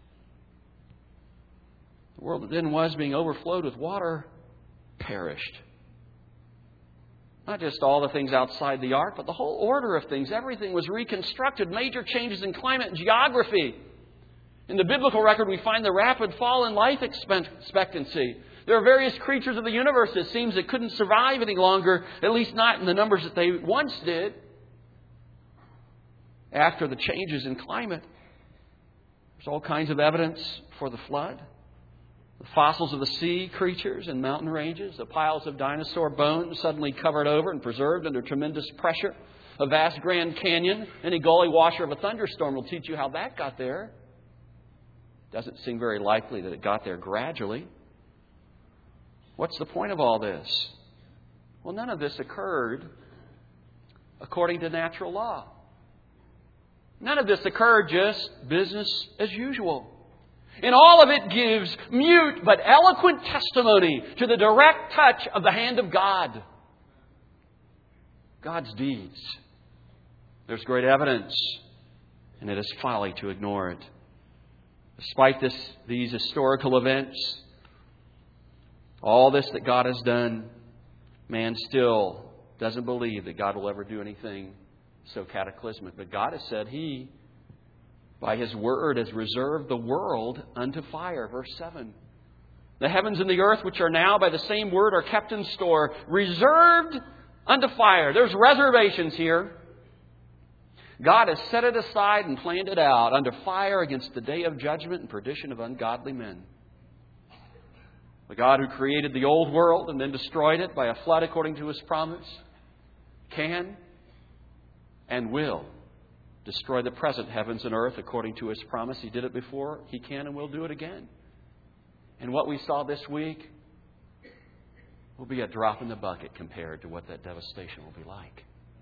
The world that then was, being overflowed with water, perished. Not just all the things outside the ark, but the whole order of things. Everything was reconstructed. Major changes in climate and geography. In the biblical record, we find the rapid fall in life expectancy. There are various creatures of the universe, it seems, that couldn't survive any longer, at least not in the numbers that they once did. After the changes in climate, there's all kinds of evidence for the flood. The fossils of the sea creatures and mountain ranges, the piles of dinosaur bones suddenly covered over and preserved under tremendous pressure. A vast Grand Canyon, any gully washer of a thunderstorm will teach you how that got there. Doesn't seem very likely that it got there gradually. What's the point of all this? Well, none of this occurred according to natural law. None of this occurred just business as usual. And all of it gives mute but eloquent testimony to the direct touch of the hand of God. God's deeds. There's great evidence, and it is folly to ignore it. Despite these historical events, all this that God has done, man still doesn't believe that God will ever do anything so cataclysmic. But God has said He, by His Word, has reserved the world unto fire. Verse 7. The heavens and the earth, which are now by the same Word, are kept in store, reserved unto fire. There's reservations here. God has set it aside and planned it out under fire against the day of judgment and perdition of ungodly men. The God who created the old world and then destroyed it by a flood according to His promise can and will destroy the present heavens and earth according to His promise. He did it before. He can and will do it again. And what we saw this week will be a drop in the bucket compared to what that devastation will be like.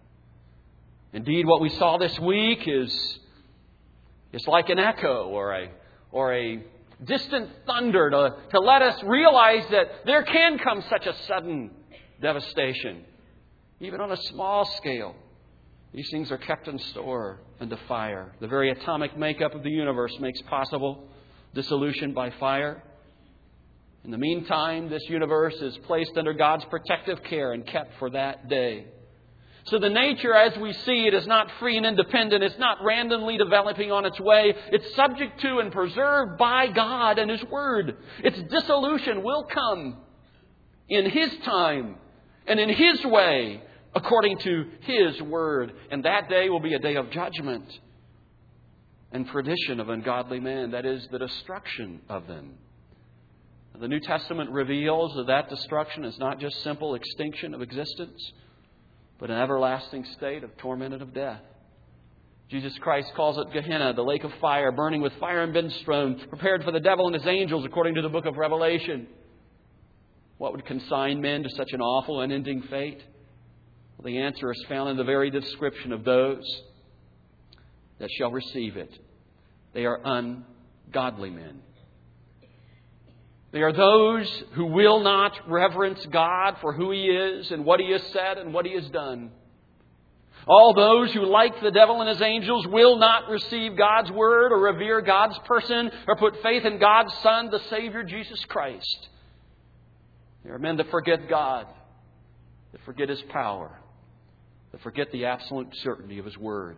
Indeed, what we saw this week is like an echo or a distant thunder to let us realize that there can come such a sudden devastation, even on a small scale. These things are kept in store unto fire. The very atomic makeup of the universe makes possible dissolution by fire. In the meantime, this universe is placed under God's protective care and kept for that day. So the nature as we see it is not free and independent. It's not randomly developing on its way. It's subject to and preserved by God and His Word. Its dissolution will come in His time and in His way according to His Word. And that day will be a day of judgment and perdition of ungodly men. That is, the destruction of them. The New Testament reveals that destruction is not just simple extinction of existence, but an everlasting state of torment and of death. Jesus Christ calls it Gehenna, the lake of fire, burning with fire and brimstone, prepared for the devil and his angels, according to the book of Revelation. What would consign men to such an awful, unending fate? Well, the answer is found in the very description of those that shall receive it. They are ungodly men. They are those who will not reverence God for who He is and what He has said and what He has done. All those who, like the devil and his angels, will not receive God's Word or revere God's person or put faith in God's Son, the Savior, Jesus Christ. They are men that forget God, that forget His power, that forget the absolute certainty of His Word.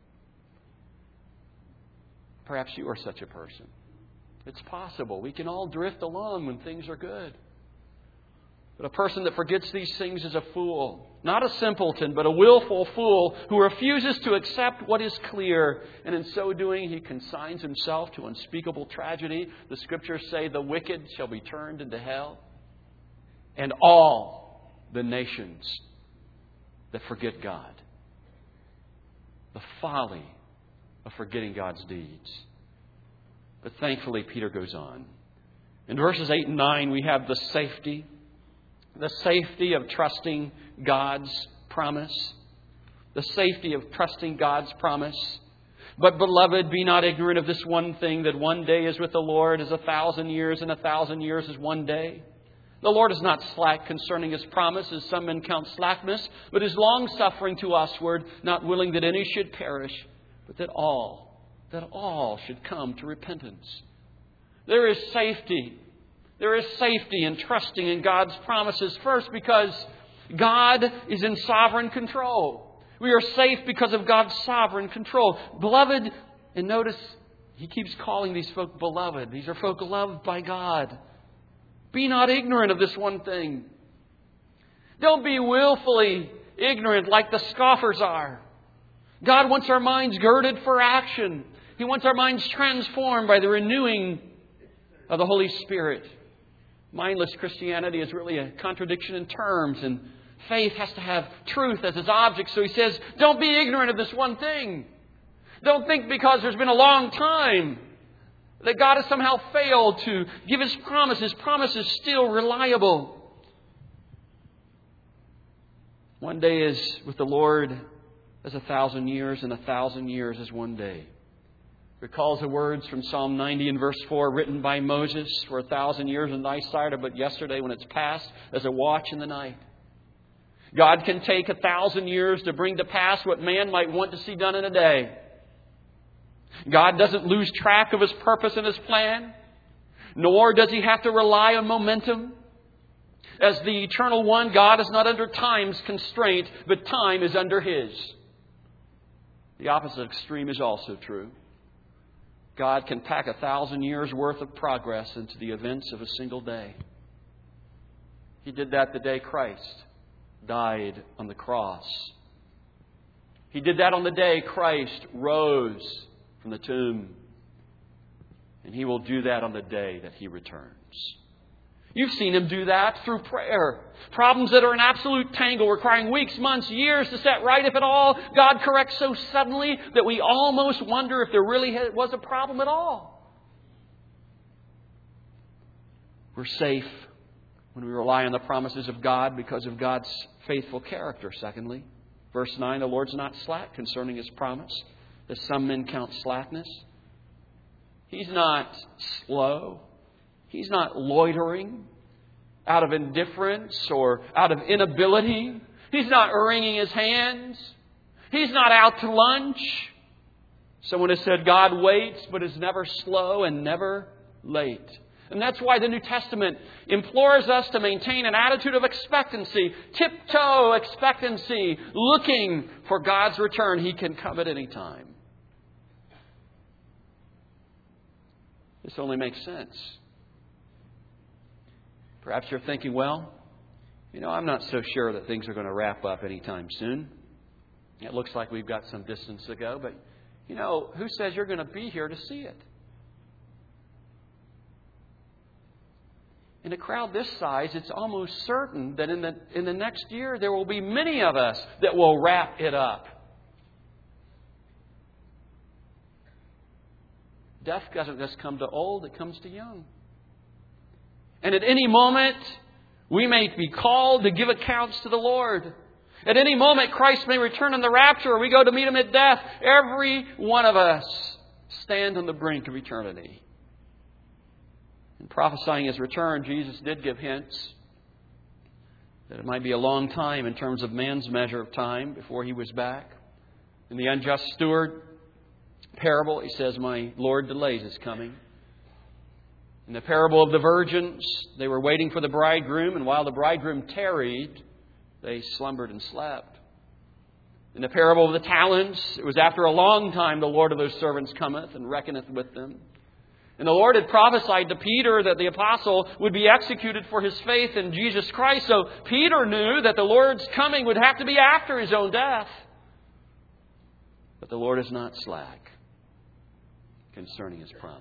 Perhaps you are such a person. It's possible. We can all drift along when things are good. But a person that forgets these things is a fool. Not a simpleton, but a willful fool who refuses to accept what is clear. And in so doing, he consigns himself to unspeakable tragedy. The Scriptures say the wicked shall be turned into hell. And all the nations that forget God. The folly of forgetting God's deeds. But thankfully, Peter goes on. In verses 8 and 9, we have the safety of trusting God's promise. The safety of trusting God's promise. But, beloved, be not ignorant of this one thing, that one day is with the Lord as 1,000 years, and 1,000 years is one day. The Lord is not slack concerning His promise, as some men count slackness, but is long-suffering to usward, not willing that any should perish, but that all should come to repentance. There is safety. There is safety in trusting in God's promises. First, because God is in sovereign control. We are safe because of God's sovereign control. Beloved, and notice He keeps calling these folk beloved. These are folk loved by God. Be not ignorant of this one thing. Don't be willfully ignorant like the scoffers are. God wants our minds girded for action. He wants our minds transformed by the renewing of the Holy Spirit. Mindless Christianity is really a contradiction in terms, and faith has to have truth as its object. So he says, don't be ignorant of this one thing. Don't think because there's been a long time that God has somehow failed to give His promise. His promise is still reliable. One day is with the Lord as 1,000 years, and 1,000 years as one day. Recalls the words from Psalm 90 and verse 4, written by Moses, for 1,000 years in thy sight are but yesterday when it's past, as a watch in the night. God can take 1,000 years to bring to pass what man might want to see done in a day. God doesn't lose track of His purpose and His plan, nor does He have to rely on momentum. As the Eternal One, God is not under time's constraint, but time is under His. The opposite extreme is also true. God can pack 1,000 years' worth of progress into the events of a single day. He did that the day Christ died on the cross. He did that on the day Christ rose from the tomb. And He will do that on the day that He returns. You've seen Him do that through prayer. Problems that are an absolute tangle, requiring weeks, months, years to set right, if at all, God corrects so suddenly that we almost wonder if there really was a problem at all. We're safe when we rely on the promises of God because of God's faithful character. Secondly, verse 9, the Lord's not slack concerning His promise, as some men count slackness. He's not slow. He's not loitering out of indifference or out of inability. He's not wringing His hands. He's not out to lunch. Someone has said God waits but is never slow and never late. And that's why the New Testament implores us to maintain an attitude of expectancy, tiptoe expectancy, looking for God's return. He can come at any time. This only makes sense. Perhaps you're thinking, well, I'm not so sure that things are going to wrap up anytime soon. It looks like we've got some distance to go, but, who says you're going to be here to see it? In a crowd this size, it's almost certain that in the next year there will be many of us that will wrap it up. Death doesn't just come to old, it comes to young. And at any moment, we may be called to give accounts to the Lord. At any moment, Christ may return in the rapture, or we go to meet Him at death. Every one of us stand on the brink of eternity. In prophesying His return, Jesus did give hints that it might be a long time in terms of man's measure of time before He was back. In the unjust steward parable, He says, "My Lord delays His coming." In the parable of the virgins, they were waiting for the bridegroom, and while the bridegroom tarried, they slumbered and slept. In the parable of the talents, it was after a long time the Lord of those servants cometh and reckoneth with them. And the Lord had prophesied to Peter that the apostle would be executed for his faith in Jesus Christ. So Peter knew that the Lord's coming would have to be after His own death. But the Lord is not slack concerning His promise.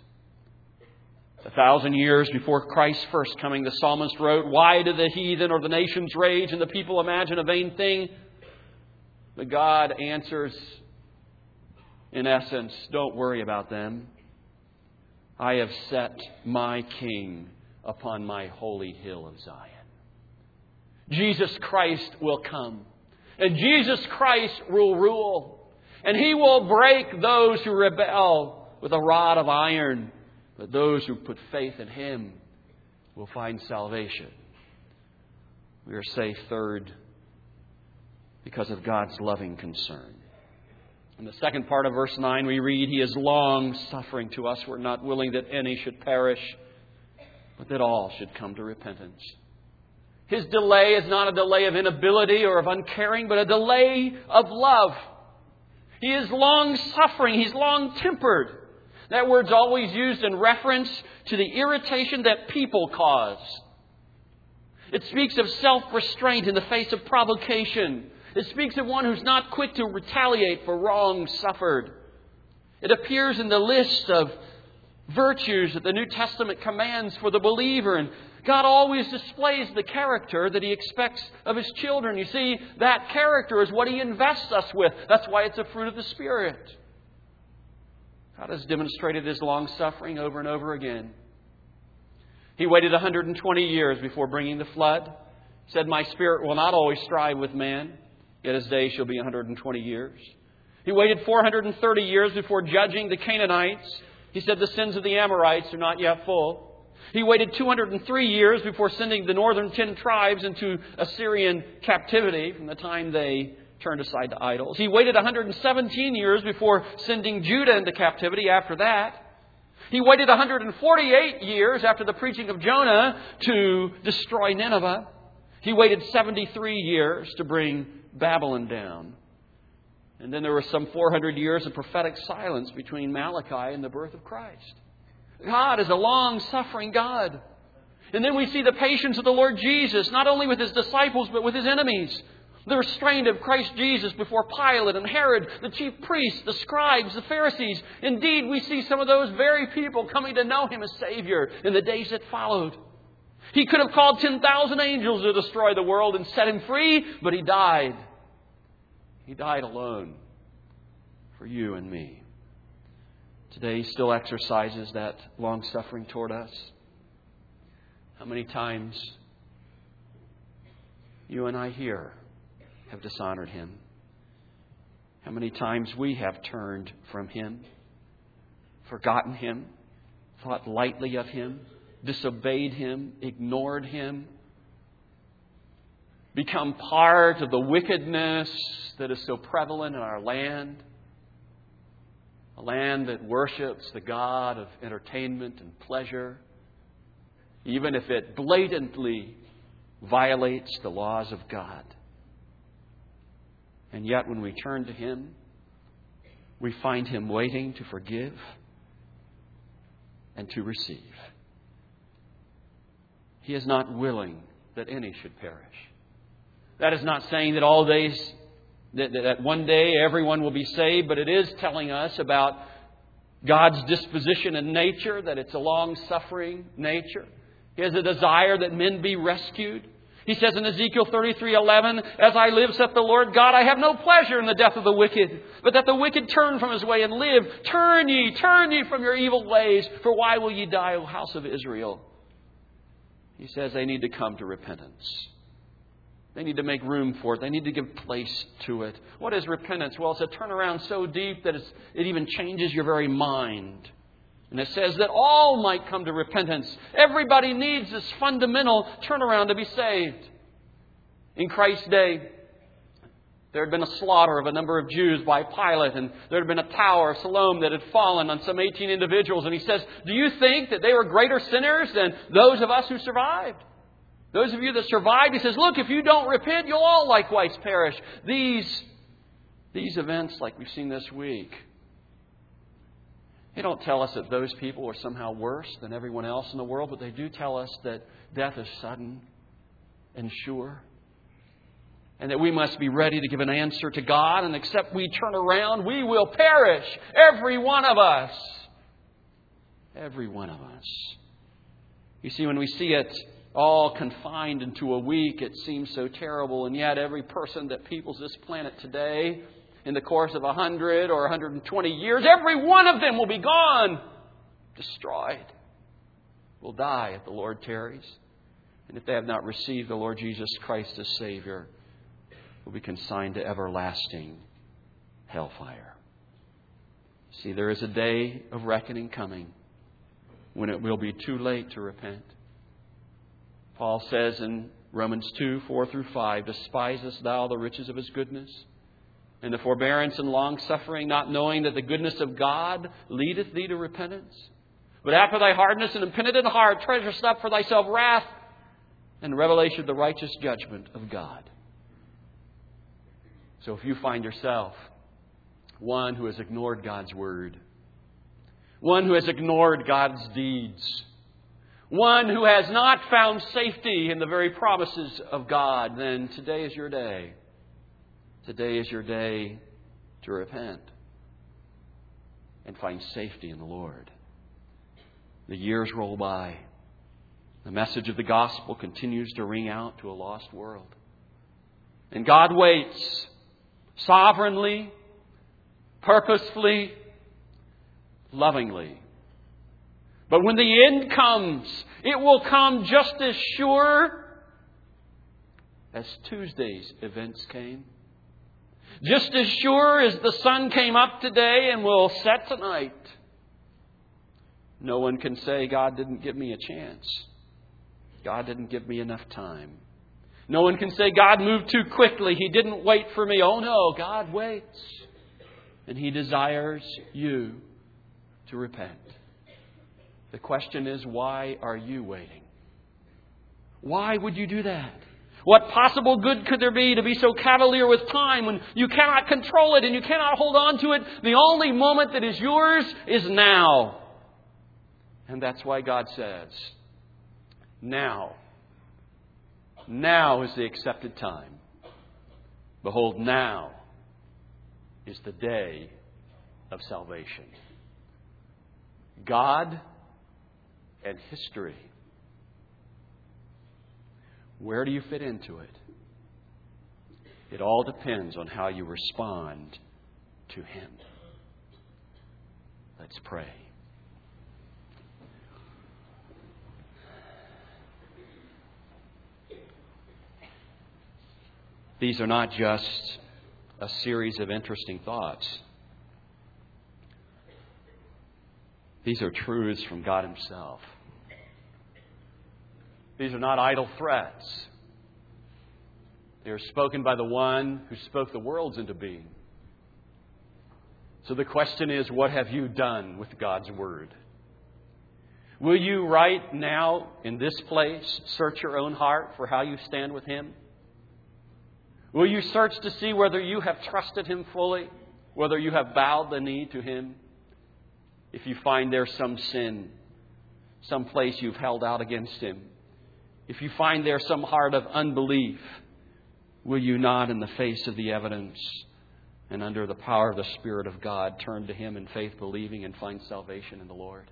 1,000 years before Christ's first coming, the psalmist wrote, "Why do the heathen or the nations rage and the people imagine a vain thing?" But God answers, in essence, don't worry about them. I have set my King upon my holy hill of Zion. Jesus Christ will come. And Jesus Christ will rule. And He will break those who rebel with a rod of iron. But those who put faith in Him will find salvation. We are safe, third, because of God's loving concern. In the second part of verse 9 we read, He is long suffering to us. We're not willing that any should perish, but that all should come to repentance. His delay is not a delay of inability or of uncaring, but a delay of love. He is long suffering. He's long tempered. That word's always used in reference to the irritation that people cause. It speaks of self-restraint in the face of provocation. It speaks of one who's not quick to retaliate for wrong suffered. It appears in the list of virtues that the New Testament commands for the believer. And God always displays the character that He expects of His children. You see, that character is what He invests us with. That's why it's a fruit of the Spirit. God has demonstrated His long suffering over and over again. He waited 120 years before bringing the flood. He said, "My Spirit will not always strive with man, yet His days shall be 120 years. He waited 430 years before judging the Canaanites. He said, "The sins of the Amorites are not yet full." He waited 203 years before sending the northern 10 tribes into Assyrian captivity from the time they turned aside to idols. He waited 117 years before sending Judah into captivity after that. He waited 148 years after the preaching of Jonah to destroy Nineveh. He waited 73 years to bring Babylon down. And then there were some 400 years of prophetic silence between Malachi and the birth of Christ. God is a long-suffering God. And then we see the patience of the Lord Jesus, not only with His disciples, but with His enemies. The restraint of Christ Jesus before Pilate and Herod, the chief priests, the scribes, the Pharisees. Indeed, we see some of those very people coming to know Him as Savior in the days that followed. He could have called 10,000 angels to destroy the world and set Him free, but He died. He died alone for you and me. Today He still exercises that long-suffering toward us. How many times you and I here have dishonored Him? How many times we have turned from Him, forgotten Him, thought lightly of Him, disobeyed Him, ignored Him, become part of the wickedness that is so prevalent in our land. A land that worships the God of entertainment and pleasure, even if it blatantly violates the laws of God. And yet when we turn to Him, we find Him waiting to forgive and to receive. He is not willing that any should perish. That is not saying that all days, that one day everyone will be saved, but it is telling us about God's disposition and nature, that it's a long-suffering nature. He has a desire that men be rescued. He says in Ezekiel 33:11, "As I live, saith the Lord God, I have no pleasure in the death of the wicked, but that the wicked turn from his way and live. Turn ye from your evil ways, for why will ye die, O house of Israel?" He says they need to come to repentance. They need to make room for it. They need to give place to it. What is repentance? Well, it's a turnaround so deep that it even changes your very mind. And it says that all might come to repentance. Everybody needs this fundamental turnaround to be saved. In Christ's day, there had been a slaughter of a number of Jews by Pilate, and there had been a tower of Siloam that had fallen on some 18 individuals. And he says, do you think that they were greater sinners than those of us who survived? Those of you that survived, he says, look, if you don't repent, you'll all likewise perish. These events, like we've seen this week, they don't tell us that those people are somehow worse than everyone else in the world, but they do tell us that death is sudden and sure, and that we must be ready to give an answer to God, and except we turn around, we will perish. Every one of us. Every one of us. You see, when we see it all confined into a week, it seems so terrible, and yet every person that peoples this planet today, in the course of 100 or 120 years, every one of them will be gone, destroyed, will die if the Lord tarries. And if they have not received the Lord Jesus Christ as Savior, will be consigned to everlasting hellfire. See, there is a day of reckoning coming when it will be too late to repent. Paul says in Romans 2:4-5, "Despisest thou the riches of His goodness, and the forbearance and long-suffering, not knowing that the goodness of God leadeth thee to repentance? But after thy hardness and impenitent heart, treasurest up for thyself wrath and revelation of the righteous judgment of God." So if you find yourself one who has ignored God's Word, one who has ignored God's deeds, one who has not found safety in the very promises of God, then today is your day. Today is your day to repent and find safety in the Lord. The years roll by. The message of the gospel continues to ring out to a lost world. And God waits sovereignly, purposefully, lovingly. But when the end comes, it will come just as sure as Tuesday's events came. Just as sure as the sun came up today and will set tonight. No one can say, God didn't give me a chance. God didn't give me enough time. No one can say, God moved too quickly. He didn't wait for me. Oh no, God waits. And He desires you to repent. The question is, why are you waiting? Why would you do that? What possible good could there be to be so cavalier with time when you cannot control it and you cannot hold on to it? The only moment that is yours is now. And that's why God says, now is the accepted time. Behold, now is the day of salvation. God and history. Where do you fit into it? It all depends on how you respond to Him. Let's pray. These are not just a series of interesting thoughts. These are truths from God Himself. These are not idle threats. They are spoken by the one who spoke the worlds into being. So the question is, what have you done with God's Word? Will you right now in this place search your own heart for how you stand with Him? Will you search to see whether you have trusted Him fully, whether you have bowed the knee to Him? If you find there some sin, some place you've held out against Him, if you find there some heart of unbelief, will you not, in the face of the evidence and under the power of the Spirit of God, turn to Him in faith, believing, and find salvation in the Lord?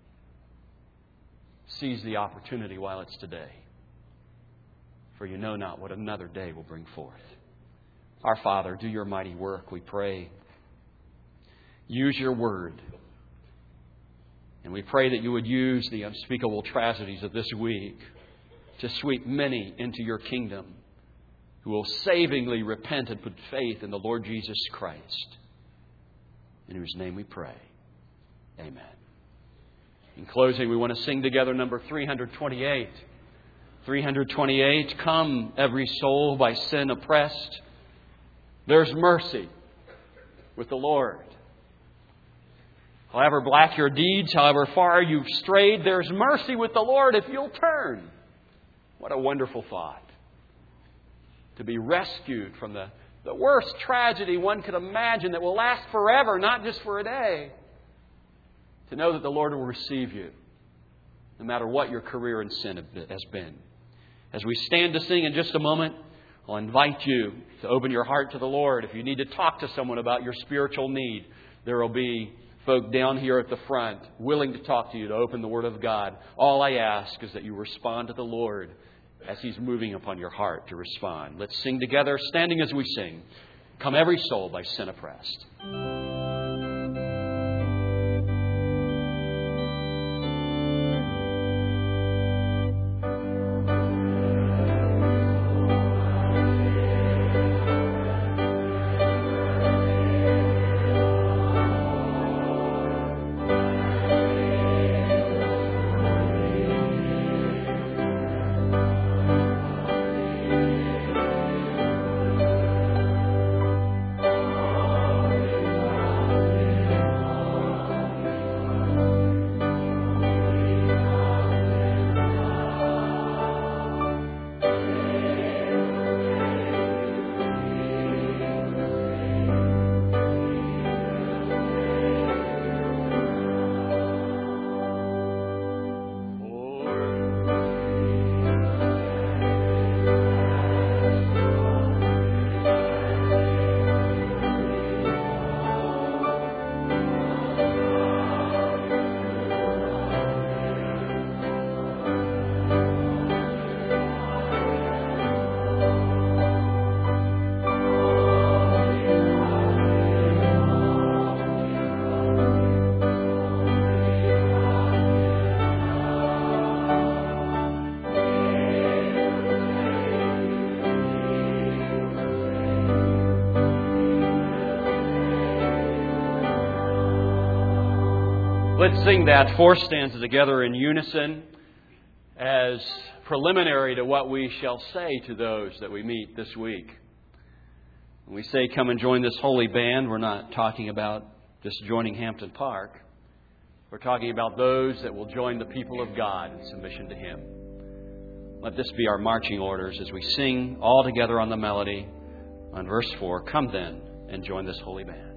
Seize the opportunity while it's today, for you know not what another day will bring forth. Our Father, do your mighty work, we pray. Use your Word. And we pray that you would use the unspeakable tragedies of this week to sweep many into your kingdom who will savingly repent and put faith in the Lord Jesus Christ, in whose name we pray. Amen. In closing, we want to sing together number 328. 328, come every soul by sin oppressed. There's mercy with the Lord. However black your deeds, however far you've strayed, there's mercy with the Lord if you'll turn. What a wonderful thought. To be rescued from the worst tragedy one could imagine that will last forever, not just for a day. To know that the Lord will receive you, no matter what your career in sin has been. As we stand to sing in just a moment, I'll invite you to open your heart to the Lord. If you need to talk to someone about your spiritual need, there will be folk down here at the front willing to talk to you, to open the Word of God. All I ask is that you respond to the Lord as He's moving upon your heart to respond. Let's sing together, standing as we sing. Come every soul by sin oppressed. Let's sing that 4 stanzas together in unison as preliminary to what we shall say to those that we meet this week. When we say come and join this holy band, we're not talking about just joining Hampton Park. We're talking about those that will join the people of God in submission to Him. Let this be our marching orders as we sing all together on the melody on verse 4. Come then and join this holy band.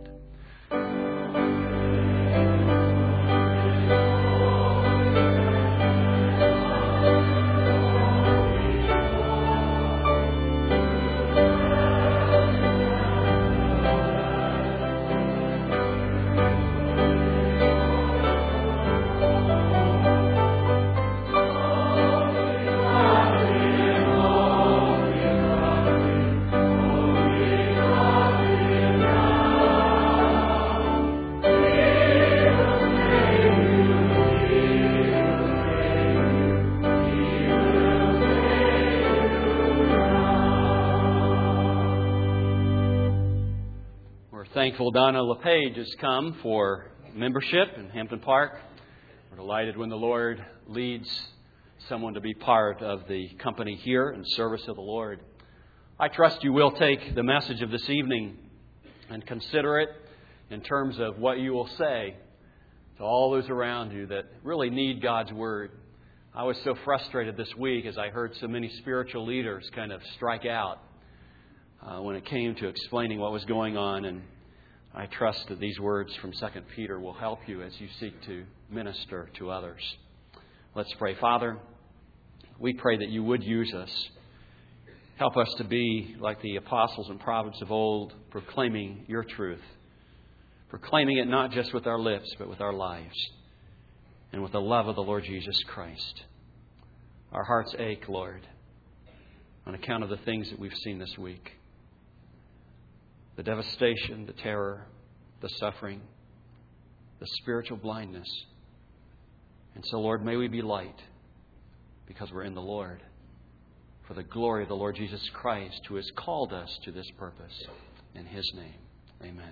Thankful Donna LePage has come for membership in Hampton Park. We're delighted when the Lord leads someone to be part of the company here in service of the Lord. I trust you will take the message of this evening and consider it in terms of what you will say to all those around you that really need God's Word. I was so frustrated this week as I heard so many spiritual leaders kind of strike out when it came to explaining what was going on, and I trust that these words from 2 Peter will help you as you seek to minister to others. Let's pray. Father, we pray that you would use us. Help us to be like the apostles and prophets of old, proclaiming your truth. Proclaiming it not just with our lips, but with our lives. And with the love of the Lord Jesus Christ. Our hearts ache, Lord, on account of the things that we've seen this week. The devastation, the terror, the suffering, the spiritual blindness. And so, Lord, may we be light because we're in the Lord. For the glory of the Lord Jesus Christ, who has called us to this purpose. In His name, amen.